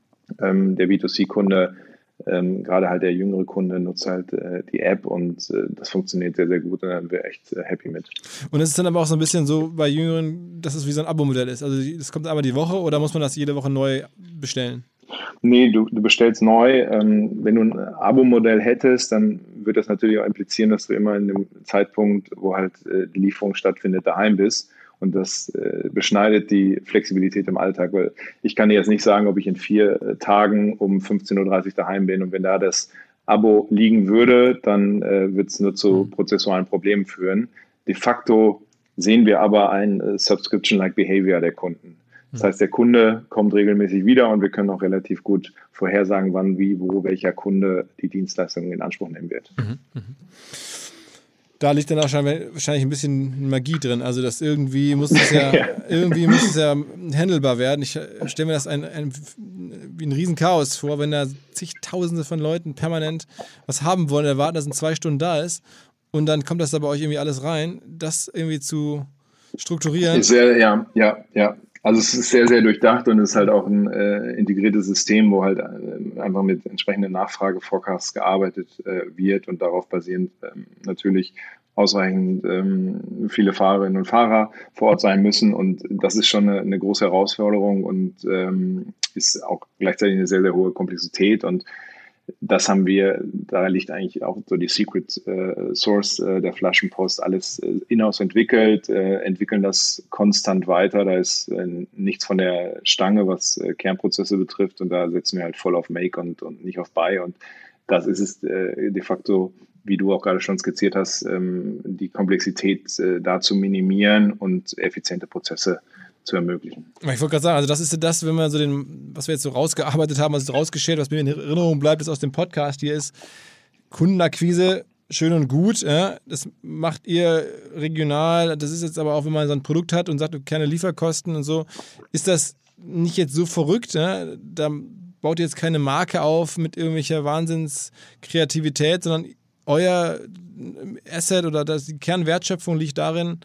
Ähm, der B zwei C-Kunde, Ähm, gerade halt der jüngere Kunde, nutzt halt äh, die App und äh, das funktioniert sehr, sehr gut und da sind wir echt äh, happy mit.
Und es ist dann aber auch so ein bisschen so bei Jüngeren, dass es wie so ein Abo-Modell ist. Also es kommt einmal die Woche oder muss man das jede Woche neu bestellen?
Nee, du, du bestellst neu. Ähm, wenn du ein Abo-Modell hättest, dann würde das natürlich auch implizieren, dass du immer in dem Zeitpunkt, wo halt äh, die Lieferung stattfindet, daheim bist. Und das äh, beschneidet die Flexibilität im Alltag, weil ich kann dir jetzt nicht sagen, ob ich in vier äh, Tagen um fünfzehn Uhr dreißig daheim bin. Und wenn da das Abo liegen würde, dann äh, wird es nur zu mhm. prozessualen Problemen führen. De facto sehen wir aber ein äh, Subscription-like Behavior der Kunden. Das heißt, der Kunde kommt regelmäßig wieder und wir können auch relativ gut vorhersagen, wann, wie, wo, welcher Kunde die Dienstleistung in Anspruch nehmen wird.
Mhm. Mhm. Da liegt dann auch wahrscheinlich ein bisschen Magie drin. Also das irgendwie muss es ja, ja. irgendwie muss es ja handelbar werden. Ich stelle mir das ein, ein, wie ein Riesenchaos vor, wenn da zigtausende von Leuten permanent was haben wollen, erwarten, dass in zwei Stunden da ist und dann kommt das da bei euch irgendwie alles rein. Das irgendwie zu strukturieren.
Ist sehr, ja, ja, ja. Also es ist sehr, sehr durchdacht und es ist halt auch ein äh, integriertes System, wo halt äh, einfach mit entsprechenden Nachfrageforecasts gearbeitet äh, wird und darauf basierend ähm, natürlich ausreichend ähm, viele Fahrerinnen und Fahrer vor Ort sein müssen. Und das ist schon eine, eine große Herausforderung und ähm, ist auch gleichzeitig eine sehr, sehr hohe Komplexität. Und das haben wir, da liegt eigentlich auch so die Secret äh, Source äh, der Flaschenpost, alles äh, in-house entwickelt, äh, entwickeln das konstant weiter. Da ist äh, nichts von der Stange, was äh, Kernprozesse betrifft, und da setzen wir halt voll auf Make und, und nicht auf Buy. Und das ist es äh, de facto, wie du auch gerade schon skizziert hast, ähm, die Komplexität äh, da zu minimieren und effiziente Prozesse zu ermöglichen.
Ich wollte gerade sagen, also das ist ja das, wenn wir so den, was wir jetzt so rausgearbeitet haben, was rausgeschert, was mir in Erinnerung bleibt, ist aus dem Podcast hier ist, Kundenakquise schön und gut, ja, das macht ihr regional, das ist jetzt aber auch, wenn man so ein Produkt hat und sagt, du keine Lieferkosten und so, ist das nicht jetzt so verrückt, ja? Da baut ihr jetzt keine Marke auf mit irgendwelcher Wahnsinnskreativität, sondern euer Asset oder das, die Kernwertschöpfung liegt darin,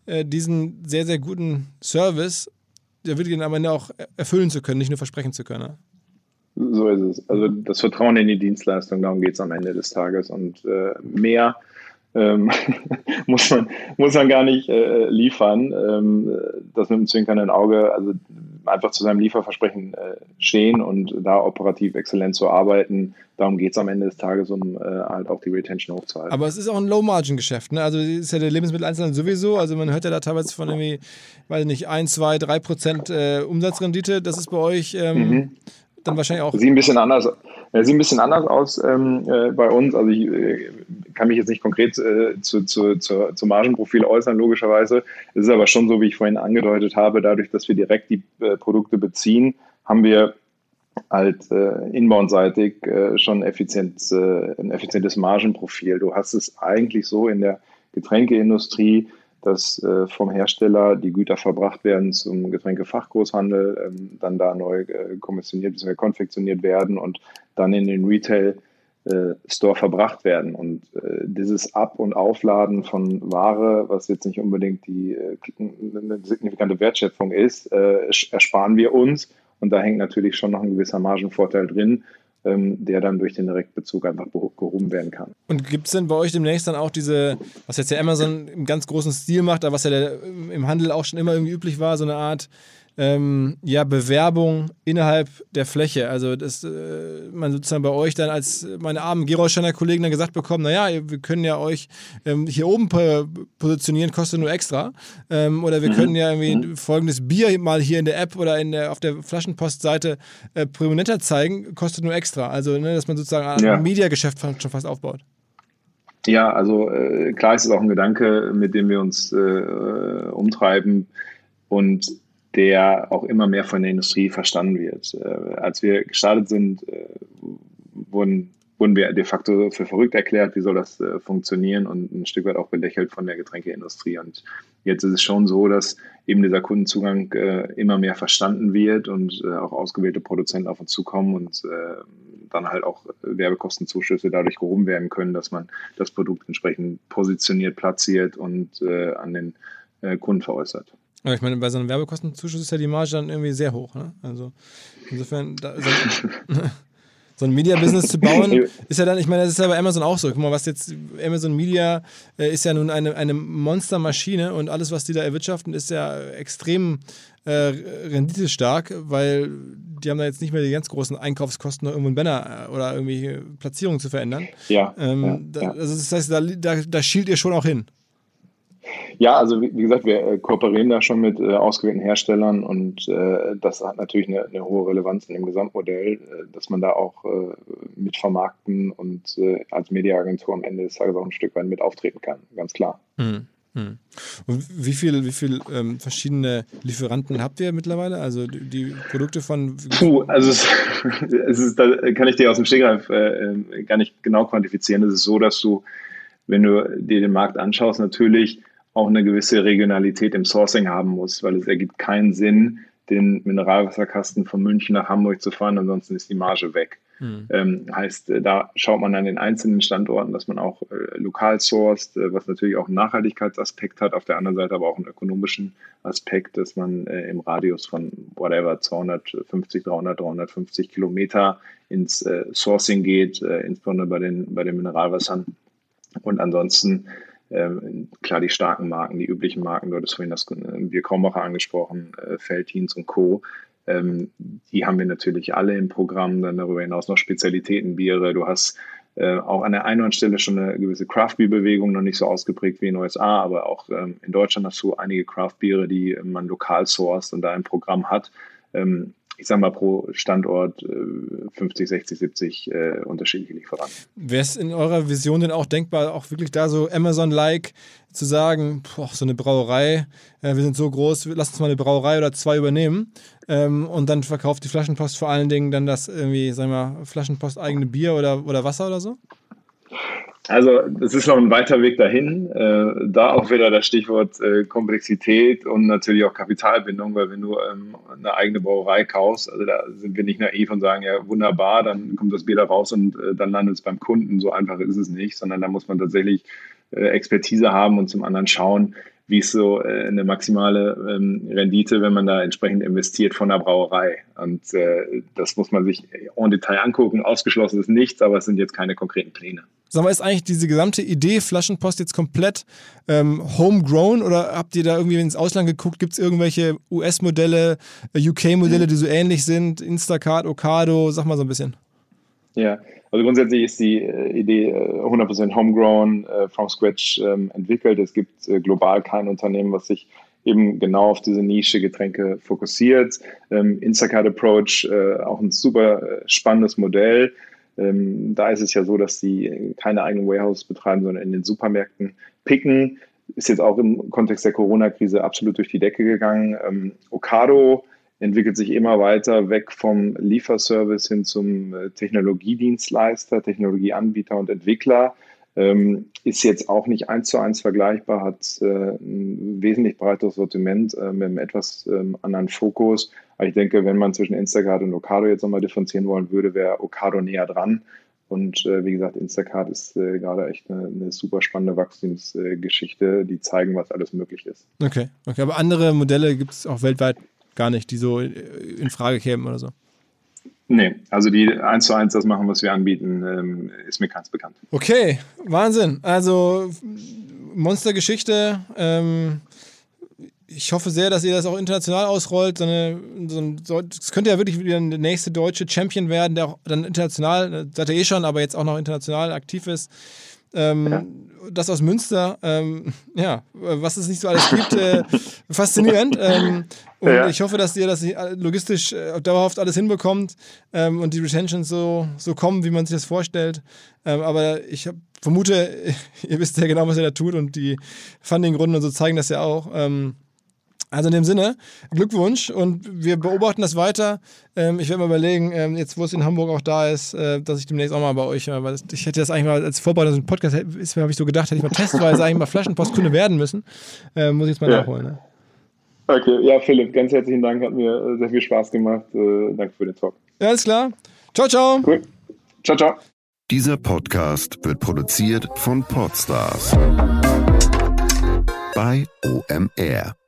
diesen sehr, sehr guten Service, der wirklich am Ende auch erfüllen zu können, nicht nur versprechen zu können. Ne?
So ist es. Also das Vertrauen in die Dienstleistung, darum geht es am Ende des Tages. Und äh, mehr ähm, muss, man, muss man gar nicht äh, liefern. Ähm, das mit dem zwinkernden Auge, also einfach zu seinem Lieferversprechen äh, stehen und da operativ exzellent zu arbeiten. Darum geht es am Ende des Tages, um äh, halt auch die Retention hochzuhalten.
Aber es ist auch ein Low-Margin-Geschäft, ne? Also es ist ja der Lebensmitteleinzelhandel sowieso. Also man hört ja da teilweise von irgendwie, weiß nicht, ein, zwei, drei Prozent äh, Umsatzrendite. Das ist bei euch ähm, mhm. dann wahrscheinlich auch...
Sieht ein bisschen anders, äh, sieht ein bisschen anders aus ähm, äh, bei uns. Also ich äh, kann mich jetzt nicht konkret äh, zu, zu, zu, zu Margenprofil äußern, logischerweise. Es ist aber schon so, wie ich vorhin angedeutet habe, dadurch, dass wir direkt die äh, Produkte beziehen, haben wir halt äh, inbound-seitig äh, schon effizient, äh, ein effizientes Margenprofil. Du hast es eigentlich so in der Getränkeindustrie, dass äh, vom Hersteller die Güter verbracht werden zum Getränkefachgroßhandel, ähm, dann da neu äh, kommissioniert bzw. konfektioniert werden und dann in den Retail-Store äh, verbracht werden. Und äh, dieses Ab- und Aufladen von Ware, was jetzt nicht unbedingt die äh, eine signifikante Wertschöpfung ist, äh, ersparen wir uns. Und da hängt natürlich schon noch ein gewisser Margenvorteil drin, ähm, der dann durch den Direktbezug einfach gehoben werden kann.
Und gibt es denn bei euch demnächst dann auch diese, was jetzt ja Amazon im ganz großen Stil macht, aber was ja der, im Handel auch schon immer irgendwie üblich war, so eine Art ähm, ja, Bewerbung innerhalb der Fläche? Also dass äh, man sozusagen bei euch dann als meine armen Gerolsteiner Kollegen dann gesagt bekommen, naja, wir können ja euch ähm, hier oben positionieren, kostet nur extra. Ähm, oder wir mhm. können ja irgendwie mhm. folgendes Bier mal hier in der App oder in der, auf der Flaschenpostseite äh, prominenter zeigen, kostet nur extra. Also ne, dass man sozusagen ein ja. Mediageschäft schon fast aufbaut.
Ja, also äh, klar ist es auch ein Gedanke, mit dem wir uns äh, umtreiben und der auch immer mehr von der Industrie verstanden wird. Äh, als wir gestartet sind, äh, wurden, wurden wir de facto für verrückt erklärt, wie soll das äh, funktionieren und ein Stück weit auch belächelt von der Getränkeindustrie. Und jetzt ist es schon so, dass eben dieser Kundenzugang äh, immer mehr verstanden wird und äh, auch ausgewählte Produzenten auf uns zukommen und äh, dann halt auch Werbekostenzuschüsse dadurch gehoben werden können, dass man das Produkt entsprechend positioniert, platziert und äh, an den äh, Kunden veräußert.
Aber ich meine, bei so einem Werbekostenzuschuss ist ja die Marge dann irgendwie sehr hoch. Ne? Also insofern, da, so, so ein Media-Business zu bauen, ist ja dann, ich meine, das ist ja bei Amazon auch so. Guck mal, was jetzt, Amazon Media äh, ist ja nun eine, eine Monstermaschine und alles, was die da erwirtschaften, ist ja extrem äh, renditestark, weil die haben da jetzt nicht mehr die ganz großen Einkaufskosten, noch irgendwo einen Banner oder irgendwie Platzierungen zu verändern.
Ja.
Ähm,
ja,
da,
ja.
Also das heißt, da, da, da schielt ihr schon auch hin.
Ja, also wie, wie gesagt, wir äh, kooperieren da schon mit äh, ausgewählten Herstellern und äh, das hat natürlich eine, eine hohe Relevanz in dem Gesamtmodell, äh, dass man da auch äh, mit vermarkten und äh, als Mediaagentur am Ende des Tages auch ein Stück weit mit auftreten kann, ganz klar.
Mhm. Mhm. Und wie viel, wie viel ähm, verschiedene Lieferanten habt ihr mittlerweile? Also die, die Produkte von...
Puh, also es, es ist, da kann ich dir aus dem Stegreif äh, gar nicht genau quantifizieren. Es ist so, dass du, wenn du dir den Markt anschaust, natürlich auch eine gewisse Regionalität im Sourcing haben muss, weil es ergibt keinen Sinn, den Mineralwasserkasten von München nach Hamburg zu fahren, ansonsten ist die Marge weg. Mhm. Ähm, heißt, da schaut man an den einzelnen Standorten, dass man auch äh, lokal sourced, äh, was natürlich auch einen Nachhaltigkeitsaspekt hat, auf der anderen Seite aber auch einen ökonomischen Aspekt, dass man äh, im Radius von whatever zweihundertfünfzig, dreihundert, dreihundertfünfzig Kilometer ins äh, Sourcing geht, äh, insbesondere bei den, bei den Mineralwassern. Und ansonsten Ähm, klar, die starken Marken, die üblichen Marken, du hattest vorhin das äh, Bier Krombacher angesprochen, äh, Veltins und Co., ähm, die haben wir natürlich alle im Programm, dann darüber hinaus noch Spezialitätenbiere. Du hast äh, auch an der einen oder anderen Stelle schon eine gewisse Craft-Bier-Bewegung, noch nicht so ausgeprägt wie in den U S A, aber auch ähm, in Deutschland hast du einige Craft-Biere, die äh, man lokal sourced und da im Programm hat. Ähm, ich sage mal, pro Standort äh, fünfzig, sechzig, siebzig äh, unterschiedliche Lieferanten.
Wäre es in eurer Vision denn auch denkbar, auch wirklich da so Amazon-like zu sagen, boah, so eine Brauerei, äh, wir sind so groß, lass uns mal eine Brauerei oder zwei übernehmen ähm, und dann verkauft die Flaschenpost vor allen Dingen dann das irgendwie, sagen wir mal, Flaschenpost eigene Bier oder, oder Wasser oder so?
Also es ist noch ein weiter Weg dahin. Äh, da auch wieder das Stichwort äh, Komplexität und natürlich auch Kapitalbindung, weil wenn du ähm, eine eigene Brauerei kaufst, also da sind wir nicht naiv und sagen, ja wunderbar, dann kommt das Bier da raus und äh, dann landet es beim Kunden. So einfach ist es nicht, sondern da muss man tatsächlich äh, Expertise haben und zum anderen schauen, wie ist so äh, eine maximale ähm, Rendite, wenn man da entsprechend investiert von der Brauerei. Und äh, das muss man sich en Detail angucken. Ausgeschlossen ist nichts, aber es sind jetzt keine konkreten Pläne.
Sag mal, ist eigentlich diese gesamte Idee Flaschenpost jetzt komplett ähm, homegrown oder habt ihr da irgendwie ins Ausland geguckt? Gibt es irgendwelche U S-Modelle, äh, U K-Modelle, die so ähnlich sind? Instacart, Ocado, sag mal so ein bisschen.
Ja, also grundsätzlich ist die äh, Idee äh, hundert Prozent homegrown, äh, from scratch ähm, entwickelt. Es gibt äh, global kein Unternehmen, was sich eben genau auf diese Nische Getränke fokussiert. Ähm, Instacart Approach, äh, auch ein super äh, spannendes Modell. Ähm, da ist es ja so, dass die keine eigenen Warehouse betreiben, sondern in den Supermärkten picken. Ist jetzt auch im Kontext der Corona-Krise absolut durch die Decke gegangen. Ähm, Ocado entwickelt sich immer weiter weg vom Lieferservice hin zum äh, Technologiedienstleister, Technologieanbieter und Entwickler. Ähm, ist jetzt auch nicht eins zu eins vergleichbar, hat äh, ein wesentlich breiteres Sortiment äh, mit einem etwas ähm, anderen Fokus. Aber ich denke, wenn man zwischen Instacart und Ocado jetzt nochmal differenzieren wollen würde, wäre Ocado näher dran. Und äh, wie gesagt, Instacart ist äh, gerade echt eine, eine super spannende Wachstumsgeschichte, äh, die zeigen, was alles möglich ist.
Okay, okay. Aber andere Modelle gibt es auch weltweit gar nicht, die so in Frage kämen oder so?
Nee, also die eins zu eins das machen, was wir anbieten, ähm, ist mir ganz bekannt.
Okay, Wahnsinn. Also Monstergeschichte. Ähm, ich hoffe sehr, dass ihr das auch international ausrollt. So eine, so ein, das könnte ja wirklich wieder der nächste deutsche Champion werden, der auch dann international, seid ihr eh schon, aber jetzt auch noch international aktiv ist. Ähm, ja. Das aus Münster, ähm, ja, was es nicht so alles gibt, äh, faszinierend. Ähm, und ja. ich hoffe, dass ihr das logistisch äh, dauerhaft alles hinbekommt ähm, und die Retentions so, so kommen, wie man sich das vorstellt. Ähm, aber ich hab, vermute, ihr wisst ja genau, was ihr da tut und die Funding-Runden und so zeigen das ja auch. Ähm, Also in dem Sinne, Glückwunsch und wir beobachten das weiter. Ähm, ich werde mal überlegen, ähm, jetzt wo es in Hamburg auch da ist, äh, dass ich demnächst auch mal bei euch, äh, weil ich hätte das eigentlich mal als Vorbereitung so ein Podcast, habe ich so gedacht, hätte ich mal testweise eigentlich mal Flaschenpostkunde werden müssen. Äh, muss ich jetzt mal ja. nachholen. Ne?
Okay, ja Philipp, ganz herzlichen Dank, hat mir sehr viel Spaß gemacht. Äh, danke für den Talk.
Ja, alles klar. Ciao, ciao.
Cool. Ciao, ciao.
Dieser Podcast wird produziert von Podstars bei O M R.